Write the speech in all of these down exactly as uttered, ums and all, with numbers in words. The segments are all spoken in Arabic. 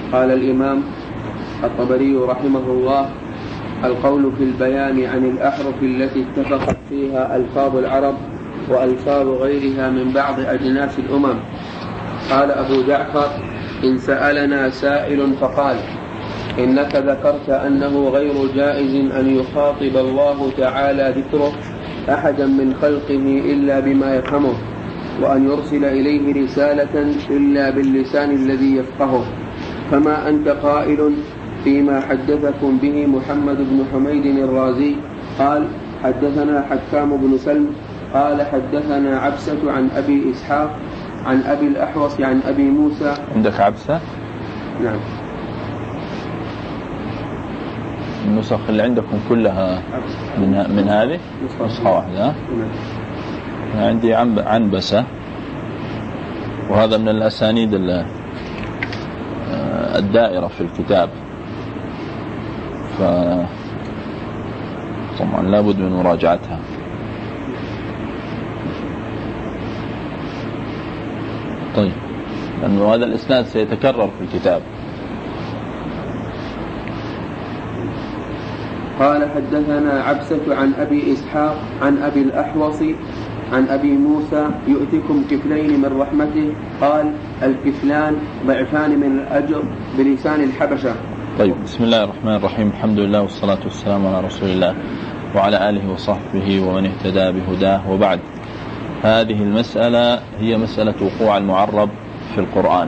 قال الإمام الطبري رحمه الله: القول في البيان عن الأحرف التي اتفقت فيها ألفاظ العرب وألفاظ غيرها من بعض أجناس الأمم. قال أبو جعفر: إن سألنا سائل فقال: إنك ذكرت أنه غير جائز أن يخاطب الله تعالى ذكره أحدا من خلقه إلا بما يفهمه، وأن يرسل إليه رسالة إلا باللسان الذي يفقهه، فما أنت قائل فيما حدثكم به محمد بن حميد الرازي قال: حدثنا حكام بن سلم قال حدثنا عبسة عن أبي إسحاق عن أبي الأحوص عن أبي موسى. عندك عبسة؟ نعم. النسخ اللي عندكم كلها من, من هذه نسخة واحدة. نعم. عندي عنبسة، وهذا من الأسانيد الدائرة في الكتاب، فطبعا لابد من مراجعتها. طيب، لأنه هذا الإسناد سيتكرر في الكتاب. قال: حدثنا عبسة عن أبي إسحاق عن أبي الأحوص عن أبي موسى: يؤتكم كفلين من رحمته. قال: الكفلان ضعفان من الأجر بلسان الحبشة. طيب، بسم الله الرحمن الرحيم. الحمد لله والصلاة والسلام على رسول الله وعلى آله وصحبه ومن اهتدى بهداه، وبعد. هذه المسألة هي مسألة وقوع المعرب في القرآن،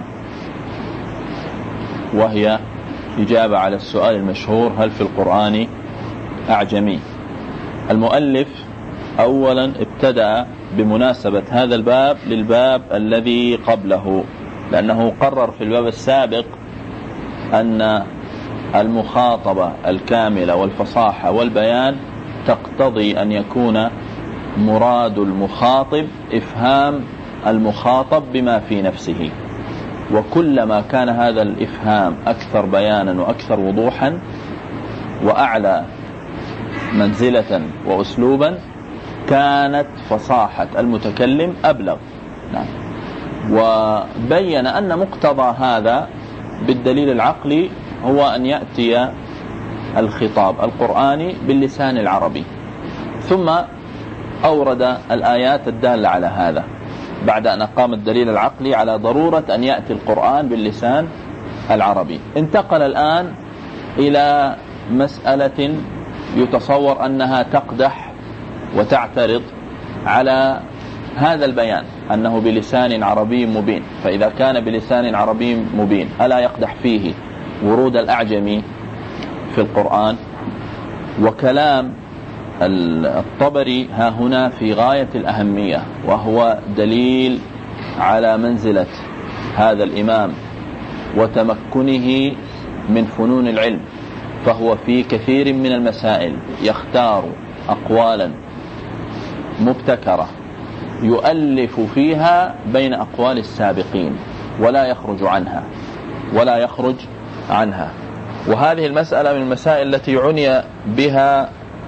وهي إجابة على السؤال المشهور: هل في القرآن أعجمي؟ المؤلف أولا ابتدأ بمناسبة هذا الباب للباب الذي قبله، لأنه قرر في الباب السابق أن المخاطبة الكاملة والفصاحة والبيان تقتضي أن يكون مراد المخاطب إفهام المخاطب بما في نفسه، وكلما كان هذا الإفهام أكثر بيانا وأكثر وضوحا وأعلى منزلة وأسلوبا كانت فصاحة المتكلم أبلغ. نعم. وبين أن مقتضى هذا بالدليل العقلي هو أن يأتي الخطاب القرآني باللسان العربي، ثم أورد الآيات الدالة على هذا بعد أن أقام الدليل العقلي على ضرورة أن يأتي القرآن باللسان العربي. انتقل الآن إلى مسألة يتصور أنها تقدح وتعترض على هذا البيان، أنه بلسان عربي مبين. فإذا كان بلسان عربي مبين ألا يقدح فيه ورود الأعجمي في القرآن؟ وكلام الطبري ها هنا في غاية الأهمية، وهو دليل على منزلة هذا الإمام وتمكنه من فنون العلم، فهو في كثير من المسائل يختار أقوالا مبتكرة يؤلف فيها بين أقوال السابقين ولا يخرج عنها ولا يخرج عنها. وهذه المسألة من المسائل التي عني بها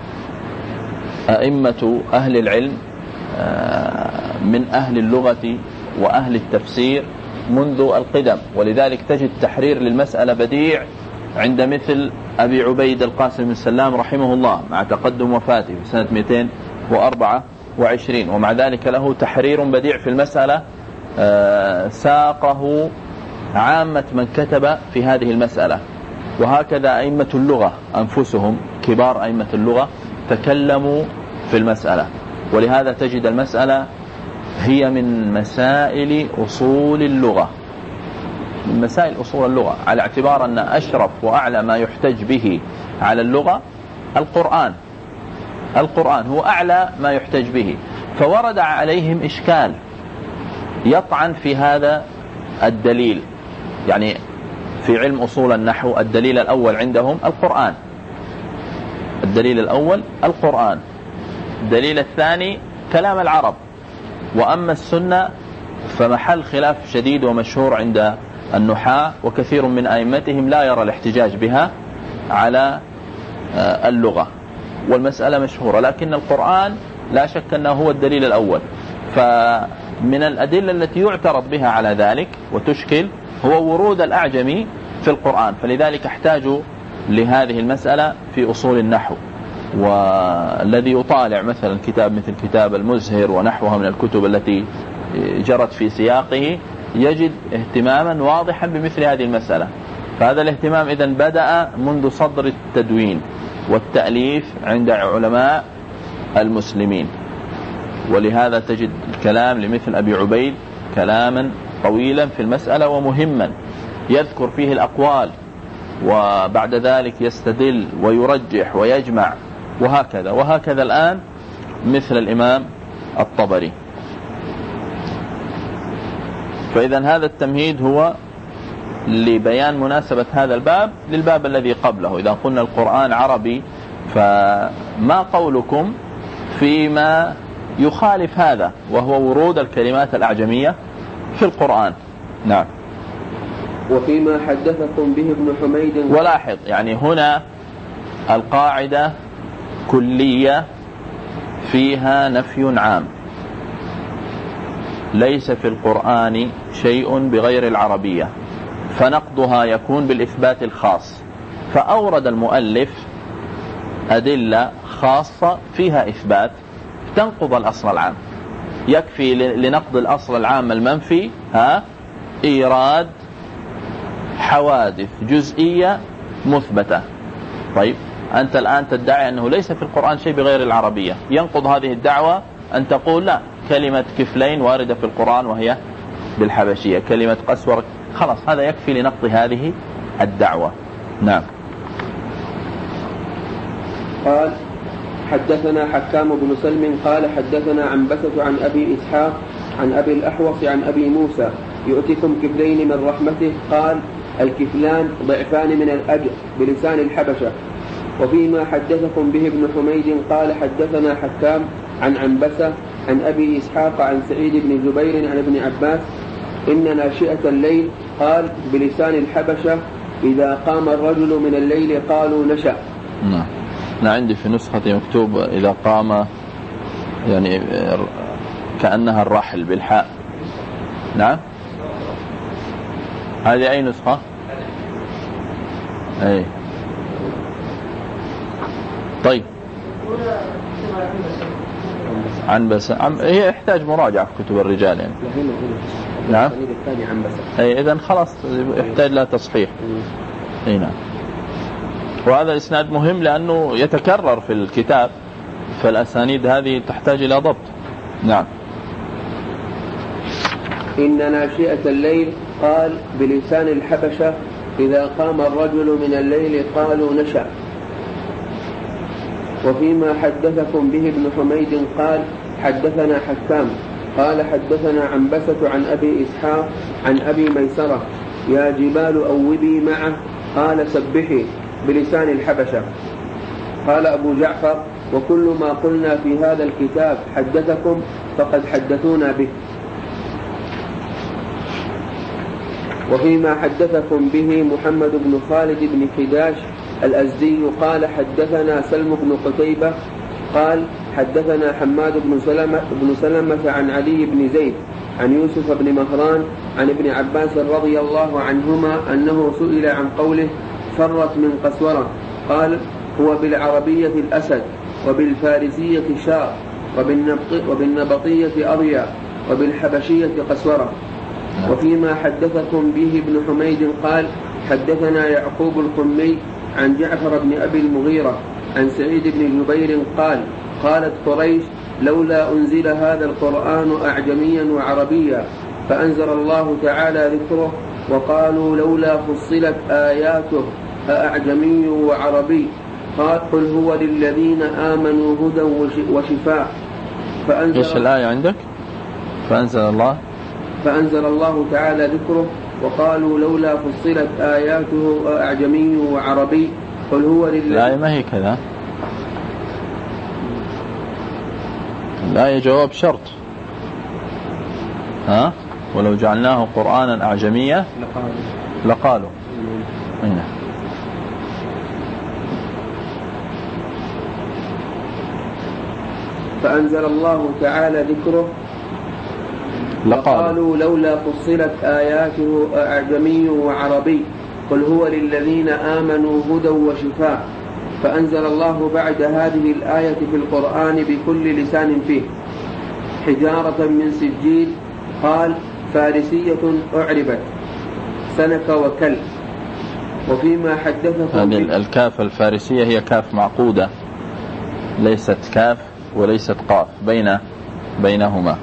أئمة أهل العلم من أهل اللغة وأهل التفسير منذ القدم، ولذلك تجد تحرير للمسألة بديع عند مثل أبي عبيد القاسم بن سلام رحمه الله مع تقدم وفاته في سنة مئتين وأربعة وعشرين، ومع ذلك له تحرير بديع في المسألة ساقه عامة من كتب في هذه المسألة. وهكذا أئمة اللغة أنفسهم كبار أئمة اللغة تكلموا في المسألة، ولهذا تجد المسألة هي من مسائل أصول اللغة، من مسائل أصول اللغة، على اعتبار أن أشرف وأعلى ما يحتج به على اللغة القرآن. القرآن هو أعلى ما يحتج به، فورد عليهم إشكال يطعن في هذا الدليل. يعني في علم أصول النحو الدليل الأول عندهم القرآن، الدليل الأول القرآن، الدليل الثاني كلام العرب. وأما السنة فمحل خلاف شديد ومشهور عند النحاة، وكثير من أئمتهم لا يرى الاحتجاج بها على اللغة، والمسألة مشهورة. لكن القرآن لا شك أنه هو الدليل الأول. فمن الأدلة التي يعترض بها على ذلك وتشكل هو ورود الأعجمي في القرآن. فلذلك احتاجوا لهذه المسألة في أصول النحو، والذي يطالع مثلا كتاب مثل كتاب المزهر ونحوها من الكتب التي جرت في سياقه يجد اهتماما واضحا بمثل هذه المسألة. فهذا الاهتمام إذن بدأ منذ صدر التدوين والتأليف عند علماء المسلمين، ولهذا تجد الكلام لمثل أبي عبيد كلاما طويلا في المسألة ومهما يذكر فيه الأقوال، وبعد ذلك يستدل ويرجح ويجمع، وهكذا وهكذا الآن مثل الإمام الطبري. فإذا هذا التمهيد هو لبيان مناسبة هذا الباب للباب الذي قبله. إذا قلنا القرآن عربي، فما قولكم فيما يخالف هذا وهو ورود الكلمات الأعجمية في القرآن؟ نعم. وفيما حدثكم به ابن حميد. ولاحظ يعني هنا القاعدة كلية فيها نفي عام، ليس في القرآن شيء بغير العربية، فنقضها يكون بالإثبات الخاص. فأورد المؤلف أدلة خاصة فيها إثبات تنقض الأصل العام. يكفي لنقض الأصل العام المنفي ها إيراد حوادث جزئية مثبتة. طيب أنت الآن تدعي أنه ليس في القرآن شيء بغير العربية، ينقض هذه الدعوة أن تقول لا، كلمة كفلين واردة في القرآن وهي بالحبشية، كلمة قسور، خلاص هذا يكفي لنقض هذه الدعوة. نعم. قال حدثنا حكام بن سلم قال حدثنا عنبسة عن أبي إسحاق عن أبي الأحوص عن أبي موسى يؤتكم كفلين من رحمته، قال الكفلان ضعفان من الأجر بلسان الحبشة. وفيما حدثكم به ابن حميد قال حدثنا حكام عن عنبسة عن أبي إسحاق عن سعيد بن جبير عن ابن عباس إن ناشئة الليل قال بلسان الحبشة إذا قام الرجل من الليل قالوا نشأ. نعم. أنا عندي في نسخة مكتوب إذا قام، يعني كأنها الرحل بالحاء. نعم. هذه أي نسخة؟ أي. طيب. عن بس عم هي يحتاج مراجعة في كتب الرجال يعني. نعم. أي إذن خلاص يحتاج لها تصحيح. أي نعم. وهذا إسناد مهم لأنه يتكرر في الكتاب، فالأسانيد هذه تحتاج إلى ضبط. نعم. إن ناشئة الليل قال بلسان الحبشة إذا قام الرجل من الليل قالوا نشأ. وفيما حدثكم به ابن حميد قال حدثنا حكام قال حدثنا عنبسة عن أبي إسحاق عن أبي ميسرة يا جبال أوبي معه قال سبحي بلسان الحبشة. قال أبو جعفر وكل ما قلنا في هذا الكتاب حدثكم فقد حدثونا به. وفيما حدثكم به محمد بن خالد بن خداش الأزدي قال حدثنا سلم بن قتيبة قال حدثنا حماد بن سلمة, بن سلمة عن علي بن زيد عن يوسف بن مهران عن ابن عباس رضي الله عنهما أنه سئل عن قوله فرت من قسورة قال هو بالعربية الأسد وبالفارسية شار وبالنبطية أضيا وبالحبشية قسورة. وفيما حدثكم به ابن حميد قال حدثنا يعقوب القمي عن جعفر بن أبي المغيرة عن سعيد بن جبير قال قالت قريش لولا أنزل هذا القرآن أعجميا وعربيا فأنزل الله تعالى ذكره وقالوا لولا فصلت آياته أعجمي وعربي قال قل هو للذين آمنوا هدى وشفاء. فأنزل إيش الآية عندك؟ فأنزل الله فأنزل الله تعالى ذكره وقالوا لولا فصلت آياته أعجمي وعربي قل هو للذين. الآية ما هي كذا، الآية جواب شرط. ها ولو جعلناه قرآنا أعجميا لقالوا. هنا فأنزل الله تعالى ذكره لقالوا لقالوا لولا فصلت آياته أعجمي وعربي قل هو للذين آمنوا هدى وشفاء. فأنزل الله بعد هذه الآية في القرآن بكل لسان فيه حجارة من سجيل. قال فارسية أعربت سنك وكل. وفيما حدثكم هذه الكاف الفارسية هي كاف معقودة ليست كاف وليست قاف بين بينهما.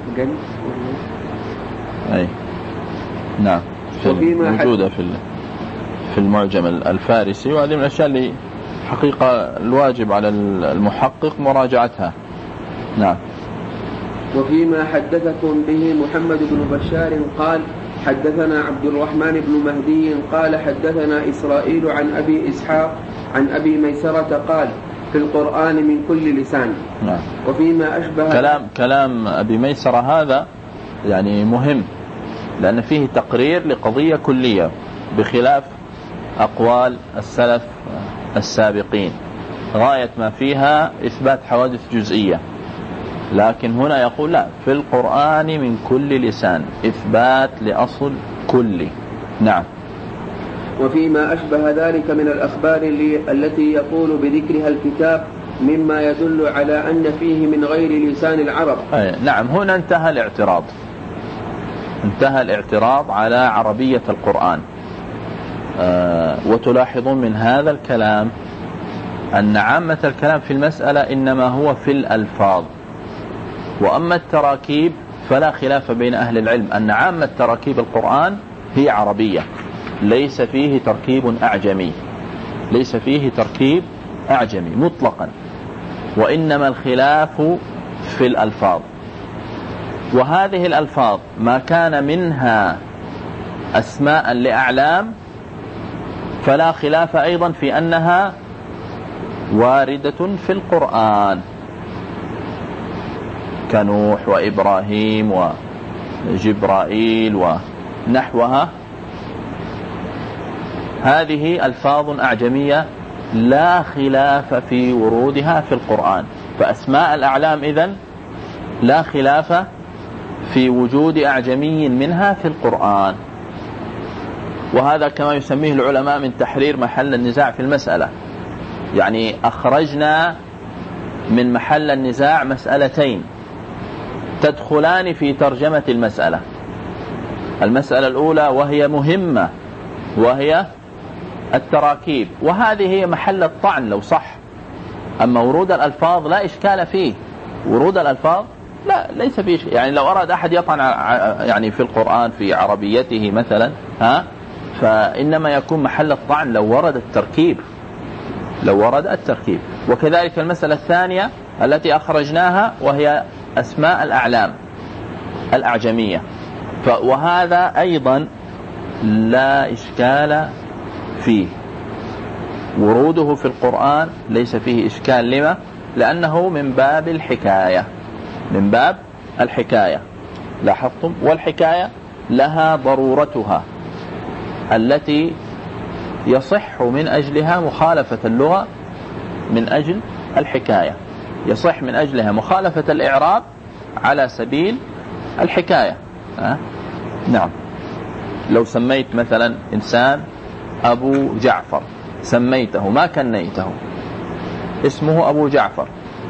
أي نعم موجودة في في المعجم الفارسي، وهذه من الأشياء اللي حقيقة الواجب على المحقق مراجعتها. نعم. وفيما حدثكم به محمد بن بشار قال حدثنا عبد الرحمن بن مهدي قال حدثنا إسرائيل عن أبي إسحاق عن أبي ميسرة قال في القرآن من كل لسان. نعم. وفيما أشبه كلام كلام أبي ميسرة هذا يعني مهم، لأن فيه تقرير لقضية كلية بخلاف أقوال السلف السابقين، غاية ما فيها إثبات حوادث جزئية، لكن هنا يقول لا، في القرآن من كل لسان، إثبات لأصل كلي. نعم. وفيما أشبه ذلك من الأخبار التي يقول بذكرها الكتاب مما يدل على أن فيه من غير لسان العرب. أي نعم. هنا انتهى الاعتراض، انتهى الاعتراض على عربية القرآن. آه وتلاحظون من هذا الكلام أن عامة الكلام في المسألة إنما هو في الألفاظ، وأما التراكيب فلا خلاف بين أهل العلم أن عامة تراكيب القرآن هي عربية، ليس فيه تركيب أعجمي، ليس فيه تركيب أعجمي مطلقا، وإنما الخلاف في الألفاظ. وهذه الألفاظ ما كان منها أسماء لأعلام فلا خلاف أيضا في أنها واردة في القرآن، كنوح وإبراهيم وجبرائيل ونحوها. هذه ألفاظ أعجمية لا خلاف في ورودها في القرآن، فأسماء الأعلام إذن لا خلاف في وجود أعجمي منها في القرآن. وهذا كما يسميه العلماء من تحرير محل النزاع في المسألة، يعني أخرجنا من محل النزاع مسألتين تدخلان في ترجمة المسألة. المسألة الأولى وهي مهمة وهي التراكيب، وهذه هي محل الطعن لو صح. أما ورود الألفاظ لا إشكال فيه، ورود الألفاظ لا ليس فيه، يعني لو أراد أحد يطعن يعني في القرآن في عربيته مثلا ها فإنما يكون محل الطعن لو ورد التركيب، لو ورد التركيب. وكذلك المسألة الثانية التي أخرجناها وهي أسماء الأعلام الأعجمية، وهذا أيضا لا إشكال فيه، وروده في القرآن ليس فيه إشكال. لما؟ لأنه من باب الحكاية، من باب الحكاية. لاحظتم؟ والحكاية لها ضرورتها التي يصح من أجلها مخالفة اللغة من أجل الحكاية، يصح من أجلها مخالفة الإعراب على سبيل الحكاية. أه؟ نعم. لو سميت مثلا إنسان أبو جعفر، سميته ما كنيته، اسمه أبو جعفر،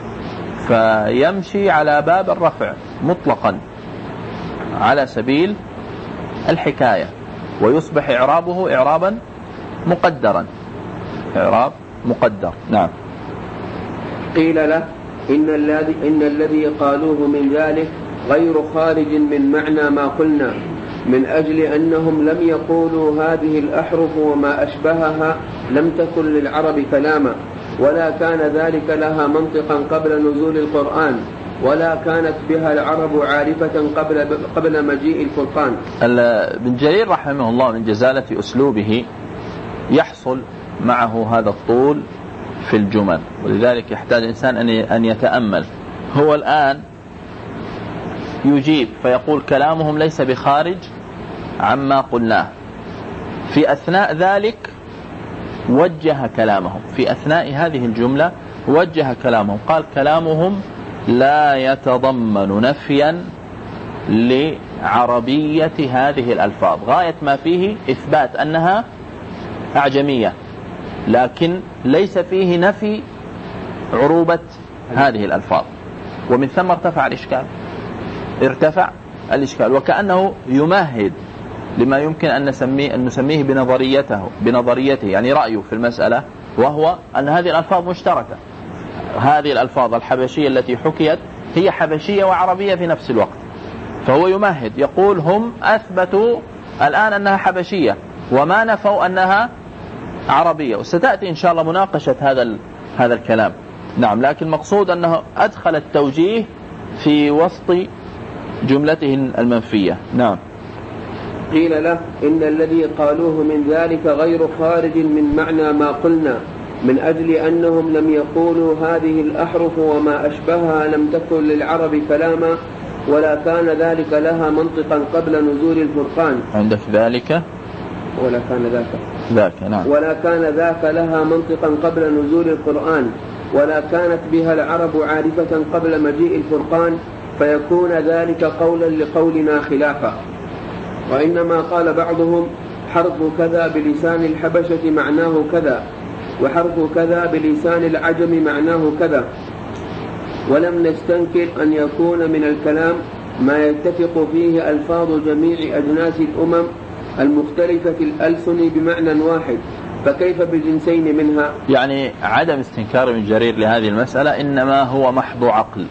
فيمشي على باب الرفع مطلقا على سبيل الحكاية، ويصبح إعرابه إعرابا مقدرا، إعراب مقدر. نعم. قيل له إن الذي إن الذي قالوه من ذلك غير خارج من معنى ما قلنا، من أجل أنهم لم يقولوا هذه الأحرف وما أشبهها لم تكن للعرب كلاما، ولا كان ذلك لها منطقا قبل نزول القرآن، ولا كانت بها العرب عارفة قبل قبل مجيء الفرقان. ابن جرير رحمه الله من جزالة أسلوبه يحصل معه هذا الطول في الجمل، ولذلك يحتاج الإنسان أن يتأمل. هو الآن يجيب فيقول كلامهم ليس بخارج عما قلناه، في أثناء ذلك وجه كلامهم، في أثناء هذه الجملة وجه كلامهم، قال كلامهم لا يتضمن نفيا لعربية هذه الألفاظ، غاية ما فيه إثبات أنها أعجمية، لكن ليس فيه نفي عروبة هذه الألفاظ، ومن ثم ارتفع الإشكال ارتفع الإشكال وكأنه يمهد لما يمكن أن نسميه, أن نسميه بنظريته بنظريته يعني رأيه في المسألة، وهو أن هذه الألفاظ مشتركة. هذه الألفاظ الحبشية التي حكيت هي حبشية وعربية في نفس الوقت، فهو يمهد يقول هم أثبتوا الآن أنها حبشية وما نفوا أنها عربية، وستأتي إن شاء الله مناقشة هذا هذا الكلام. نعم، لكن المقصود أنه أدخل التوجيه في وسط جملته المنفية. نعم. قيل له إن الذي قالوه من ذلك غير خارج من معنى ما قلنا، من أجل أنهم لم يقولوا هذه الأحرف وما أشبهها لم تكن للعرب كلاما، ولا كان ذلك لها منطقا قبل نزول الفرقان. عندك ذلك ولا كان ذاك ذاك نعم ولا كان ذاك لها منطقا قبل نزول القرآن، ولا كانت بها العرب عارفة قبل مجيء الفرقان، فيكون ذلك قولا لقولنا خلافا. وإنما قال بعضهم حرف كذا بلسان الحبشة معناه كذا، وحرف كذا بلسان العجم معناه كذا، ولم نستنكر أن يكون من الكلام ما يتفق فيه ألفاظ جميع أجناس الأمم المختلفة الألسن بمعنى واحد، فكيف بجنسين منها؟ يعني عدم استنكار ابن جرير لهذه المسألة إنما هو محض عقل،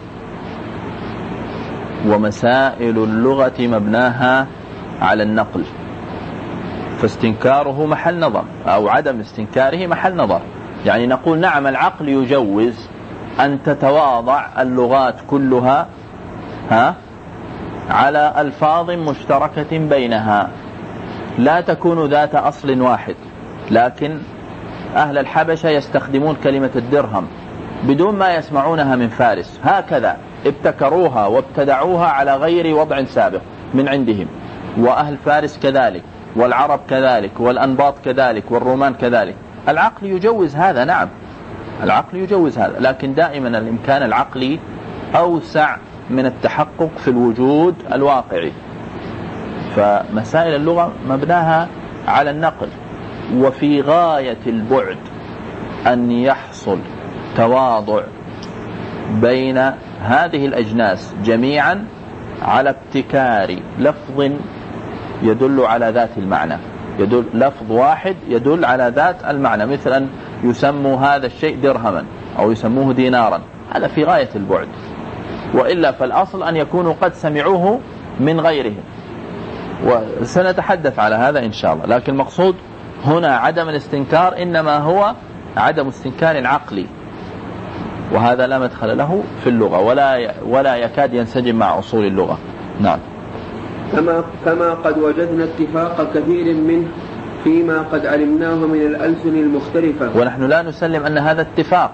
ومسائل اللغة مبناها على النقل، فاستنكاره محل نظر أو عدم استنكاره محل نظر. يعني نقول نعم العقل يجوز أن تتواضع اللغات كلها ها على ألفاظ مشتركة بينها لا تكون ذات أصل واحد، لكن أهل الحبشة يستخدمون كلمة الدرهم بدون ما يسمعونها من فارس، هكذا ابتكروها وابتدعوها على غير وضع سابق من عندهم، وأهل فارس كذلك، والعرب كذلك، والأنباط كذلك، والرومان كذلك. العقل يجوز هذا، نعم العقل يجوز هذا، لكن دائما الإمكان العقلي أوسع من التحقق في الوجود الواقعي. فمسائل اللغة مبناها على النقل، وفي غاية البعد أن يحصل تواضع بين هذه الأجناس جميعا على ابتكار لفظ يدل على ذات المعنى، يدل لفظ واحد يدل على ذات المعنى، مثل أن يسموا هذا الشيء درهما أو يسموه دينارا، هذا في غاية البعد، وإلا فالأصل أن يكونوا قد سمعوه من غيرهم، وسنتحدث على هذا إن شاء الله. لكن المقصود هنا عدم الاستنكار إنما هو عدم استنكار عقلي، وهذا لا مدخل له في اللغة ولا ولا يكاد ينسجم مع أصول اللغة. نعم. كما كما قد وجدنا اتفاق كثير منه فيما قد علمناه من الألسن المختلفة، ونحن لا نسلم أن هذا اتفاق،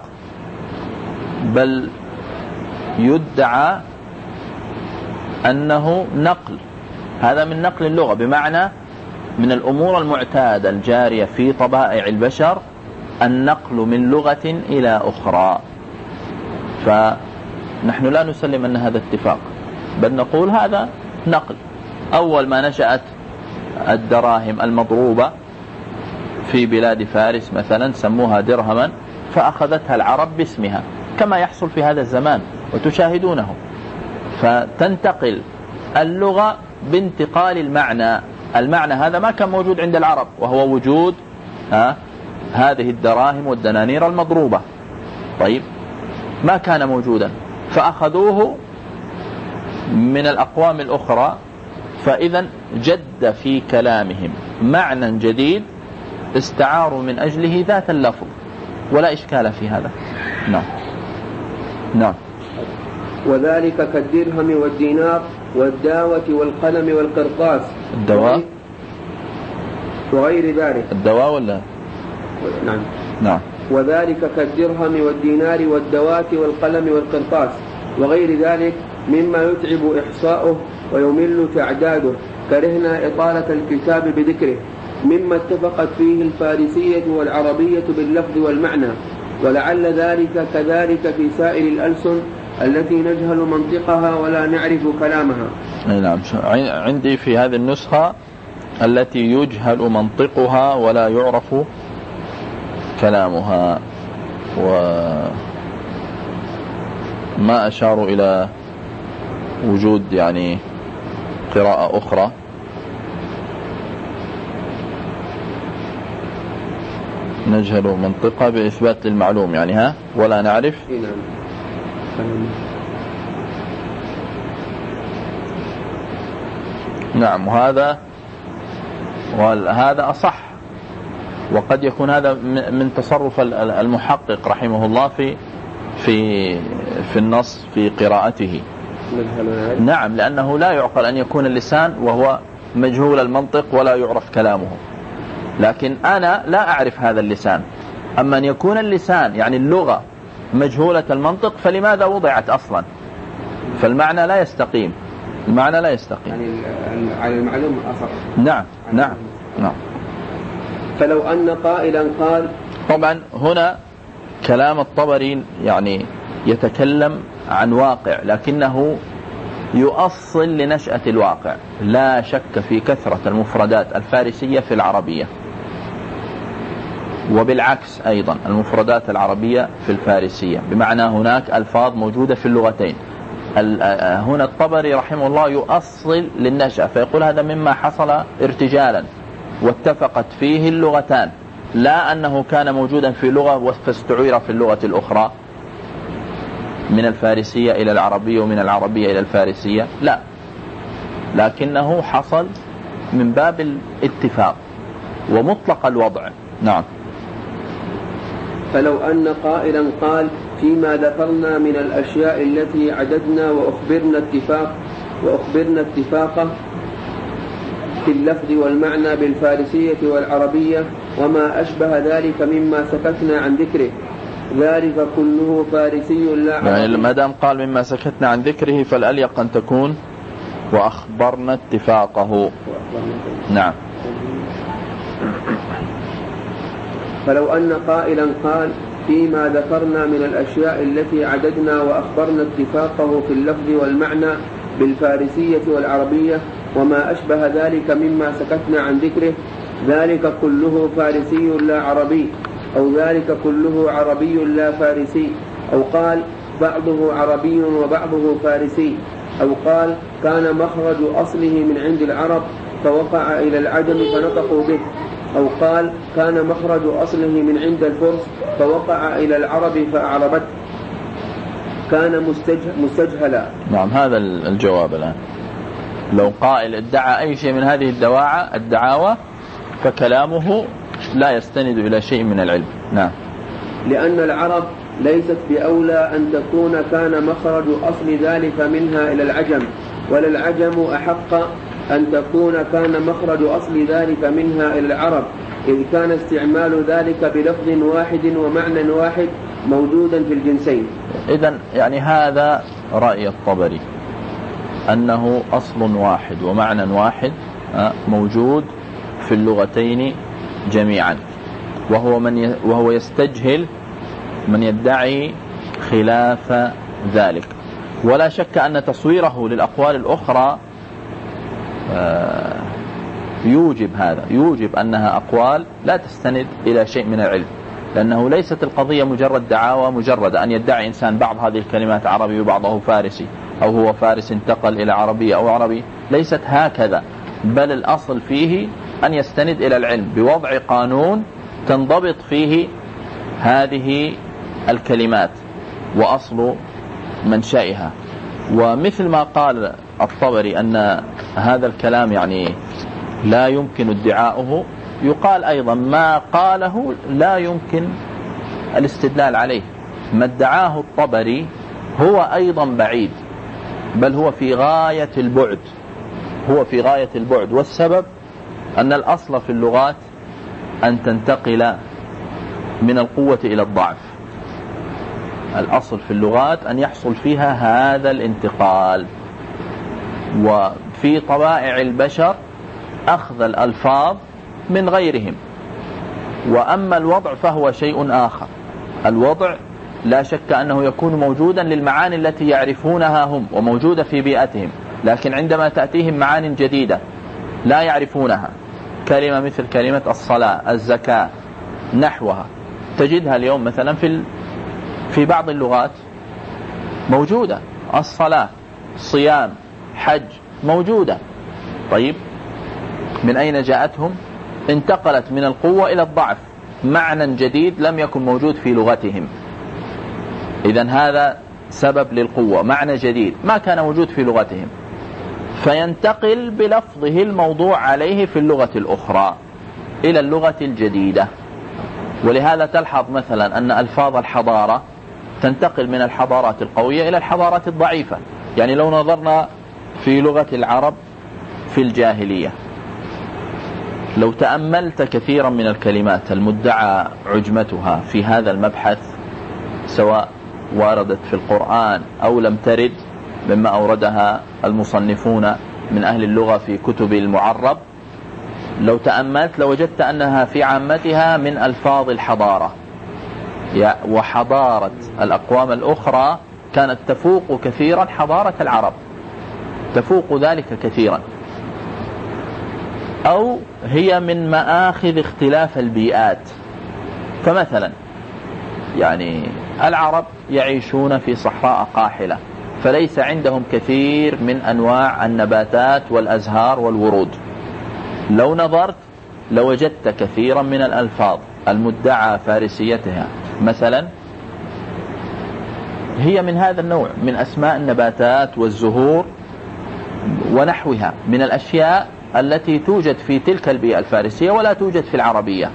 بل يدعى أنه نقل، هذا من نقل اللغة، بمعنى من الأمور المعتادة الجارية في طبائع البشر النقل من لغة إلى أخرى، فنحن لا نسلم أن هذا اتفاق، بل نقول هذا نقل. أول ما نشأت الدراهم المضروبة في بلاد فارس مثلا سموها درهما، فأخذتها العرب باسمها كما يحصل في هذا الزمان وتشاهدونه، فتنتقل اللغة بانتقال المعنى. المعنى هذا ما كان موجود عند العرب، وهو وجود ها هذه الدراهم والدنانير المضروبة، طيب ما كان موجودا، فأخذوه من الأقوام الأخرى، فإذا جد في كلامهم معنى جديد استعاروا من أجله ذات اللفظ، ولا إشكال في هذا. نعم نعم. وذلك كالدرهم والدينار والداوة والقلم والقرطاس. الدواء وغير ذلك. الدواء ولا؟ نعم نعم. وذلك كالدرهم والدينار والدواة والقلم والقرطاس وغير ذلك مما يتعب إحصاؤه ويمل تعداده، كرهنا إطالة الكتاب بذكره، مما اتفقت فيه الفارسية والعربية باللفظ والمعنى، ولعل ذلك كذلك في سائر الألسن التي نجهل منطقها ولا نعرف كلامها. نعم، عندي في هذه النسخة التي يجهل منطقها ولا يعرف كلامها، وما أشاروا إلى وجود يعني قراءة أخرى. نجهل منطقة بإثبات للمعلوم يعني ها ولا نعرف. نعم، وهذا وهذا أصح، وقد يكون هذا من تصرف المحقق رحمه الله في في في النص في قراءته. نعم، لأنه لا يعقل أن يكون اللسان وهو مجهول المنطق ولا يعرف كلامه، لكن أنا لا أعرف هذا اللسان. أما أن يكون اللسان يعني اللغة مجهولة المنطق فلماذا وضعت أصلا؟ فالمعنى لا يستقيم، المعنى لا يستقيم يعني على المعلوم أصح. نعم نعم نعم. فلو أن قائلا قال، طبعا هنا كلام الطبري يعني يتكلم عن واقع، لكنه يؤصل لنشأة الواقع. لا شك في كثرة المفردات الفارسية في العربية، وبالعكس أيضا المفردات العربية في الفارسية، بمعنى هناك ألفاظ موجودة في اللغتين. هنا الطبري رحمه الله يؤصل للنشأة، فيقول هذا مما حصل ارتجالا واتفقت فيه اللغتان، لا أنه كان موجودا في لغة فاستعير في اللغة الأخرى من الفارسية إلى العربية ومن العربية إلى الفارسية، لا، لكنه حصل من باب الاتفاق ومطلق الوضع. نعم. فلو أن قائلا قال فيما ذكرنا من الأشياء التي عددنا وأخبرنا اتفاق وأخبرنا اتفاقه في اللفظ والمعنى بالفارسية والعربية وما أشبه ذلك مما سكتنا عن ذكره، ذلك كله فارسي لا عربي. يعني ما دام قال مما سكتنا عن ذكره فالأليق أن تكون وأخبرنا اتفاقه. نعم. فلو أن قائلا قال فيما ذكرنا من الأشياء التي عددنا وأخبرنا اتفاقه في اللفظ والمعنى بالفارسية والعربية وما أشبه ذلك مما سكتنا عن ذكره، ذلك كله فارسي لا عربي، أو ذلك كله عربي لا فارسي، أو قال بعضه عربي وبعضه فارسي، أو قال كان مخرج أصله من عند العرب فوقع إلى العجم فنطقوا به، أو قال كان مخرج أصله من عند الفرس فوقع إلى العرب فأعربت، كان مستجهلا. نعم، هذا الجواب الآن. لو قائل ادعى أي شيء من هذه الدواعى الدعاوى فكلامه لا يستند إلى شيء من العلم. نعم. لأن العرب ليست بأولى أن تكون كان مخرج أصل ذلك منها إلى العجم، ولا العجم أحق أن تكون كان مخرج أصل ذلك منها إلى العرب، إذ كان استعمال ذلك بلفظ واحد ومعنى واحد موجودا في الجنسين. إذن يعني هذا رأي الطبري، أنه أصل واحد ومعنى واحد موجود في اللغتين جميعا، وهو من وهو يستجهل من يدعي خلاف ذلك. ولا شك أن تصويره للأقوال الأخرى يوجب هذا، يوجب أنها أقوال لا تستند إلى شيء من العلم، لأنه ليست القضية مجرد دعاوى مجرد أن يدعي إنسان بعض هذه الكلمات عربي وبعضه فارسي، أو هو فارس انتقل إلى عربي أو عربي، ليست هكذا، بل الأصل فيه أن يستند إلى العلم بوضع قانون تنضبط فيه هذه الكلمات وأصل منشأها. ومثل ما قال الطبري أن هذا الكلام يعني لا يمكن ادعاؤه، يقال أيضا ما قاله لا يمكن الاستدلال عليه. ما ادعاه الطبري هو أيضا بعيد، بل هو في غاية البعد، هو في غاية البعد. والسبب أن الأصل في اللغات أن تنتقل من القوة إلى الضعف، الأصل في اللغات أن يحصل فيها هذا الانتقال. وفي طبائع البشر أخذ الألفاظ من غيرهم، وأما الوضع فهو شيء آخر. الوضع لا شك أنه يكون موجودا للمعاني التي يعرفونها هم وموجودة في بيئتهم، لكن عندما تأتيهم معاني جديدة لا يعرفونها، كلمة مثل كلمة الصلاة، الزكاة، نحوها، تجدها اليوم مثلا في في بعض اللغات موجودة، الصلاة، صيام، حج موجودة. طيب من أين جاءتهم؟ انتقلت من القوة إلى الضعف، معنى جديد لم يكن موجود في لغتهم. إذن هذا سبب للقوة، معنى جديد ما كان موجود في لغتهم، فينتقل بلفظه الموضوع عليه في اللغة الأخرى إلى اللغة الجديدة. ولهذا تلحظ مثلا أن ألفاظ الحضارة تنتقل من الحضارات القوية إلى الحضارات الضعيفة. يعني لو نظرنا في لغة العرب في الجاهلية، لو تأملت كثيرا من الكلمات المدعى عجمتها في هذا المبحث، سواء وردت في القرآن أو لم ترد مما أوردها المصنفون من أهل اللغة في كتب المعرب، لو تأملت لوجدت أنها في عامتها من ألفاظ الحضارة، وحضارة الأقوام الأخرى كانت تفوق كثيرا حضارة العرب، تفوق ذلك كثيرا. أو هي من مآخذ اختلاف البيئات. فمثلا يعني العرب يعيشون في صحراء قاحلة، فليس عندهم كثير من أنواع النباتات والأزهار والورود. لو نظرت لوجدت كثيرا من الألفاظ المدعى فارسيتها مثلا هي من هذا النوع، من أسماء النباتات والزهور ونحوها، من الأشياء التي توجد في تلك البيئة الفارسية ولا توجد في العربية.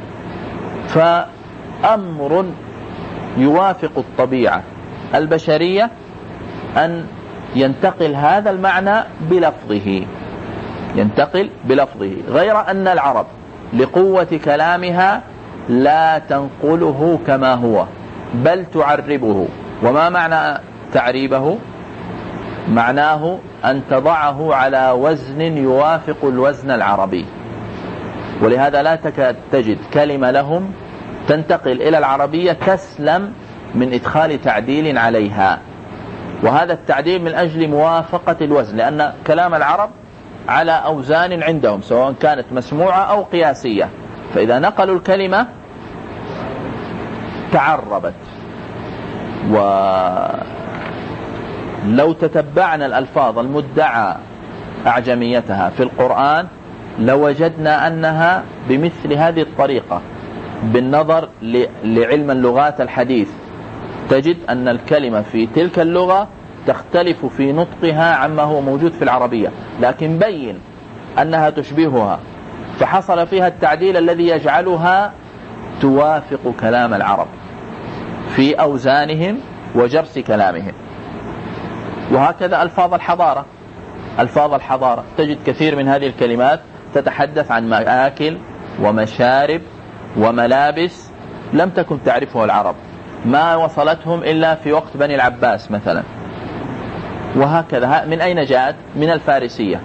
فأمر يوافق الطبيعة البشرية أن ينتقل هذا المعنى بلفظه، ينتقل بلفظه، غير أن العرب لقوة كلامها لا تنقله كما هو بل تعربه. وما معنى تعريبه؟ معناه أن تضعه على وزن يوافق الوزن العربي. ولهذا لا تكاد تجد كلمة لهم تنتقل إلى العربية تسلم من إدخال تعديل عليها، وهذا التعديل من أجل موافقة الوزن، لأن كلام العرب على أوزان عندهم سواء كانت مسموعة أو قياسية، فإذا نقلوا الكلمة تعربت. ولو تتبعنا الألفاظ المدعى أعجميتها في القرآن لوجدنا أنها بمثل هذه الطريقة. بالنظر لعلم اللغات الحديث تجد أن الكلمة في تلك اللغة تختلف في نطقها عما هو موجود في العربية، لكن بين أنها تشبهها، فحصل فيها التعديل الذي يجعلها توافق كلام العرب في أوزانهم وجرس كلامهم. وهكذا ألفاظ الحضارة، ألفاظ الحضارة تجد كثير من هذه الكلمات تتحدث عن مآكل ومشارب وملابس لم تكن تعرفها العرب، ما وصلتهم إلا في وقت بني العباس مثلا. وهكذا من أين جاءت؟ من الفارسية.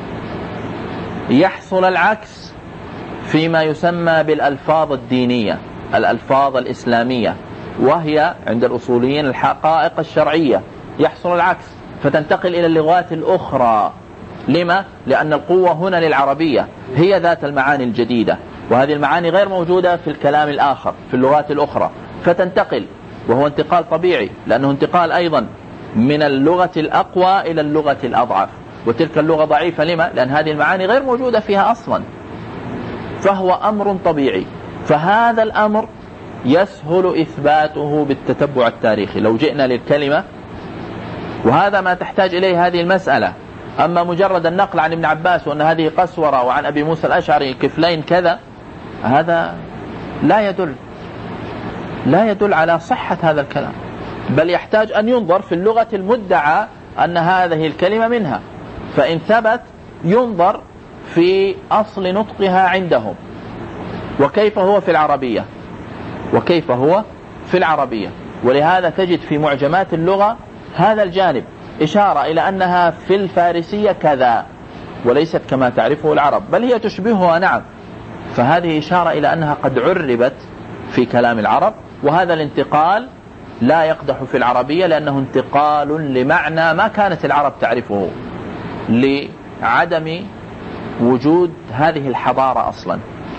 يحصل العكس فيما يسمى بالألفاظ الدينية، الألفاظ الإسلامية، وهي عند الأصوليين الحقائق الشرعية. يحصل العكس فتنتقل إلى اللغات الأخرى. لما؟ لأن القوة هنا للعربية، هي ذات المعاني الجديدة، وهذه المعاني غير موجودة في الكلام الآخر في اللغات الأخرى، فتنتقل، وهو انتقال طبيعي لأنه انتقال أيضا من اللغة الأقوى إلى اللغة الأضعف، وتلك اللغة ضعيفة. لما؟ لأن هذه المعاني غير موجودة فيها أصلا، فهو أمر طبيعي. فهذا الأمر يسهل إثباته بالتتبع التاريخي. لو جئنا للكلمة، وهذا ما تحتاج إليه هذه المسألة، أما مجرد النقل عن ابن عباس وأن هذه قسورة وعن أبي موسى الأشعري كفلين كذا، هذا لا يدل لا يدل على صحة هذا الكلام، بل يحتاج أن ينظر في اللغة المدعى أن هذه الكلمة منها، فإن ثبت ينظر في أصل نطقها عندهم وكيف هو في العربية وكيف هو في العربية. ولهذا تجد في معجمات اللغة هذا الجانب إشارة إلى أنها في الفارسية كذا وليست كما تعرفه العرب، بل هي تشبهها نعم. فهذه إشارة إلى أنها قد عربت في كلام العرب، وهذا الانتقال لا يقدح في العربية لأنه انتقال لمعنى ما كانت العرب تعرفه، لعدم وجود هذه الحضارة أصلا.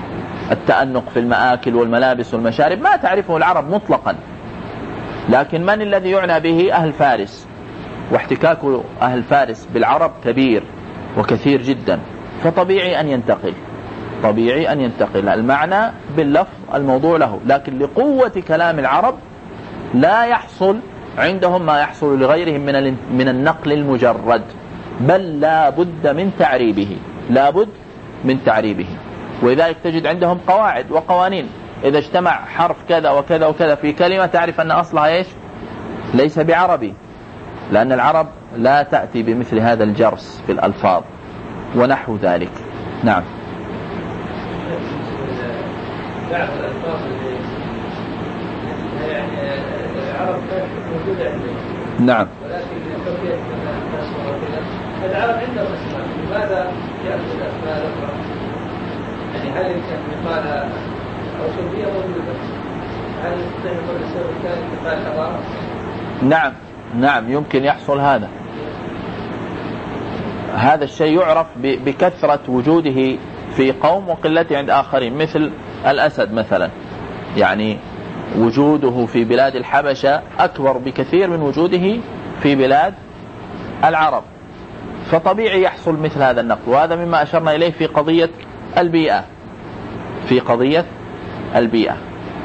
التأنق في المآكل والملابس والمشارب ما تعرفه العرب مطلقا، لكن من الذي يعنى به؟ أهل فارس، واحتكاك أهل فارس بالعرب كبير وكثير جدا، فطبيعي أن ينتقل طبيعي أن ينتقل المعنى باللفظ الموضوع له، لكن لقوة كلام العرب لا يحصل عندهم ما يحصل لغيرهم من من النقل المجرد، بل لا بد من تعريبه لا بد من تعريبه. ولذلك تجد عندهم قواعد وقوانين، إذا اجتمع حرف كذا وكذا وكذا في كلمة تعرف أن أصلها إيش؟ ليس بعربي، لأن العرب لا تأتي بمثل هذا الجرس في الألفاظ ونحو ذلك. نعم. بعض الألفاظ اللي يعني العرب كانت موجودة عندنا. نعم. ولكن التوفيق العرب عندهم أسماء، لماذا يأخذ الأسماء الأخرى؟ يعني هل يمكن قال أو سلبية موجودة؟ هل يستطيع يقول السبب الثاني قال حضارة؟ نعم نعم يمكن يحصل هذا. هذا الشيء يعرف بكثرة وجوده في قوم وقلته عند آخرين، مثل الأسد مثلا، يعني وجوده في بلاد الحبشة أكبر بكثير من وجوده في بلاد العرب، فطبيعي يحصل مثل هذا النقل. وهذا مما أشرنا إليه في قضية البيئة في قضية البيئة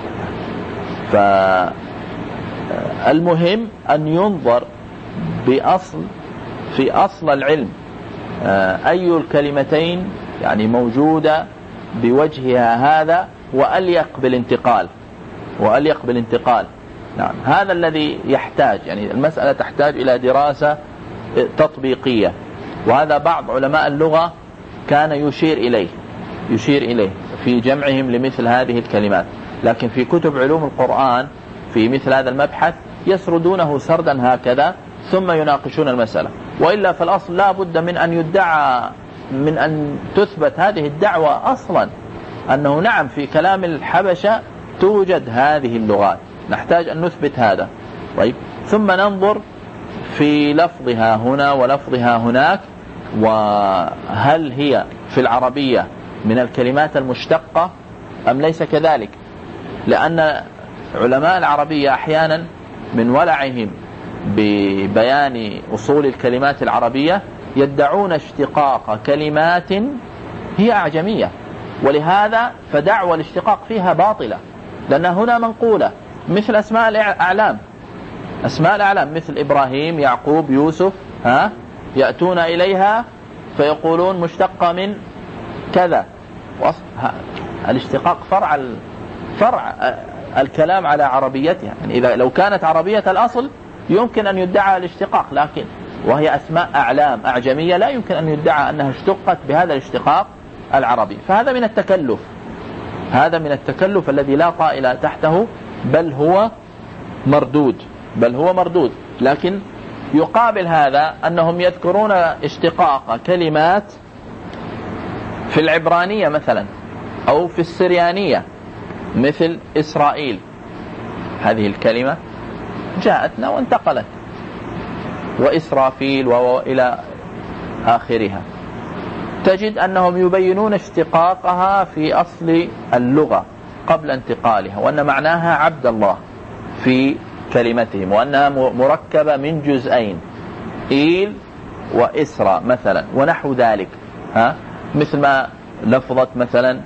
فالمهم أن ينظر بأصل في أصل العلم أي الكلمتين يعني موجودة بوجهها هذا وأليق بالانتقال وأليق بالانتقال. نعم، هذا الذي يحتاج، يعني المسألة تحتاج إلى دراسة تطبيقية، وهذا بعض علماء اللغة كان يشير إليه يشير إليه في جمعهم لمثل هذه الكلمات. لكن في كتب علوم القرآن في مثل هذا المبحث يسردونه سردا هكذا ثم يناقشون المسألة، وإلا فالأصل لا بد من أن يدعى من أن تثبت هذه الدعوة أصلا أنه نعم في كلام الحبشة توجد هذه اللغات، نحتاج أن نثبت هذا. طيب، ثم ننظر في لفظها هنا ولفظها هناك، وهل هي في العربية من الكلمات المشتقة أم ليس كذلك، لأن علماء العربية أحيانا من ولعهم ببيان أصول الكلمات العربية يدعون اشتقاق كلمات هي أعجمية، ولهذا فدعوى الاشتقاق فيها باطلة، لأن هنا منقولة مثل أسماء الأعلام أسماء الأعلام مثل إبراهيم يعقوب يوسف، ها يأتون إليها فيقولون مشتقة من كذا. الاشتقاق فرع فرع الكلام على عربيتها، يعني إذا لو كانت عربية الأصل يمكن أن يدعى الاشتقاق، لكن وهي أسماء أعلام أعجمية لا يمكن أن يدعى أنها اشتقت بهذا الاشتقاق العربي. فهذا من التكلف هذا من التكلف الذي لا طائل تحته، بل هو مردود بل هو مردود لكن يقابل هذا أنهم يذكرون اشتقاق كلمات في العبرانية مثلا أو في السريانية مثل إسرائيل، هذه الكلمة جاءتنا وانتقلت، وإسرافيل وإلى آخرها، تجد أنهم يبينون اشتقاقها في أصل اللغة قبل انتقالها، وأن معناها عبد الله في كلمتهم، وأنها مركبة من جزئين إيل وإسرى مثلا ونحو ذلك، ها مثل ما لفظة مثلا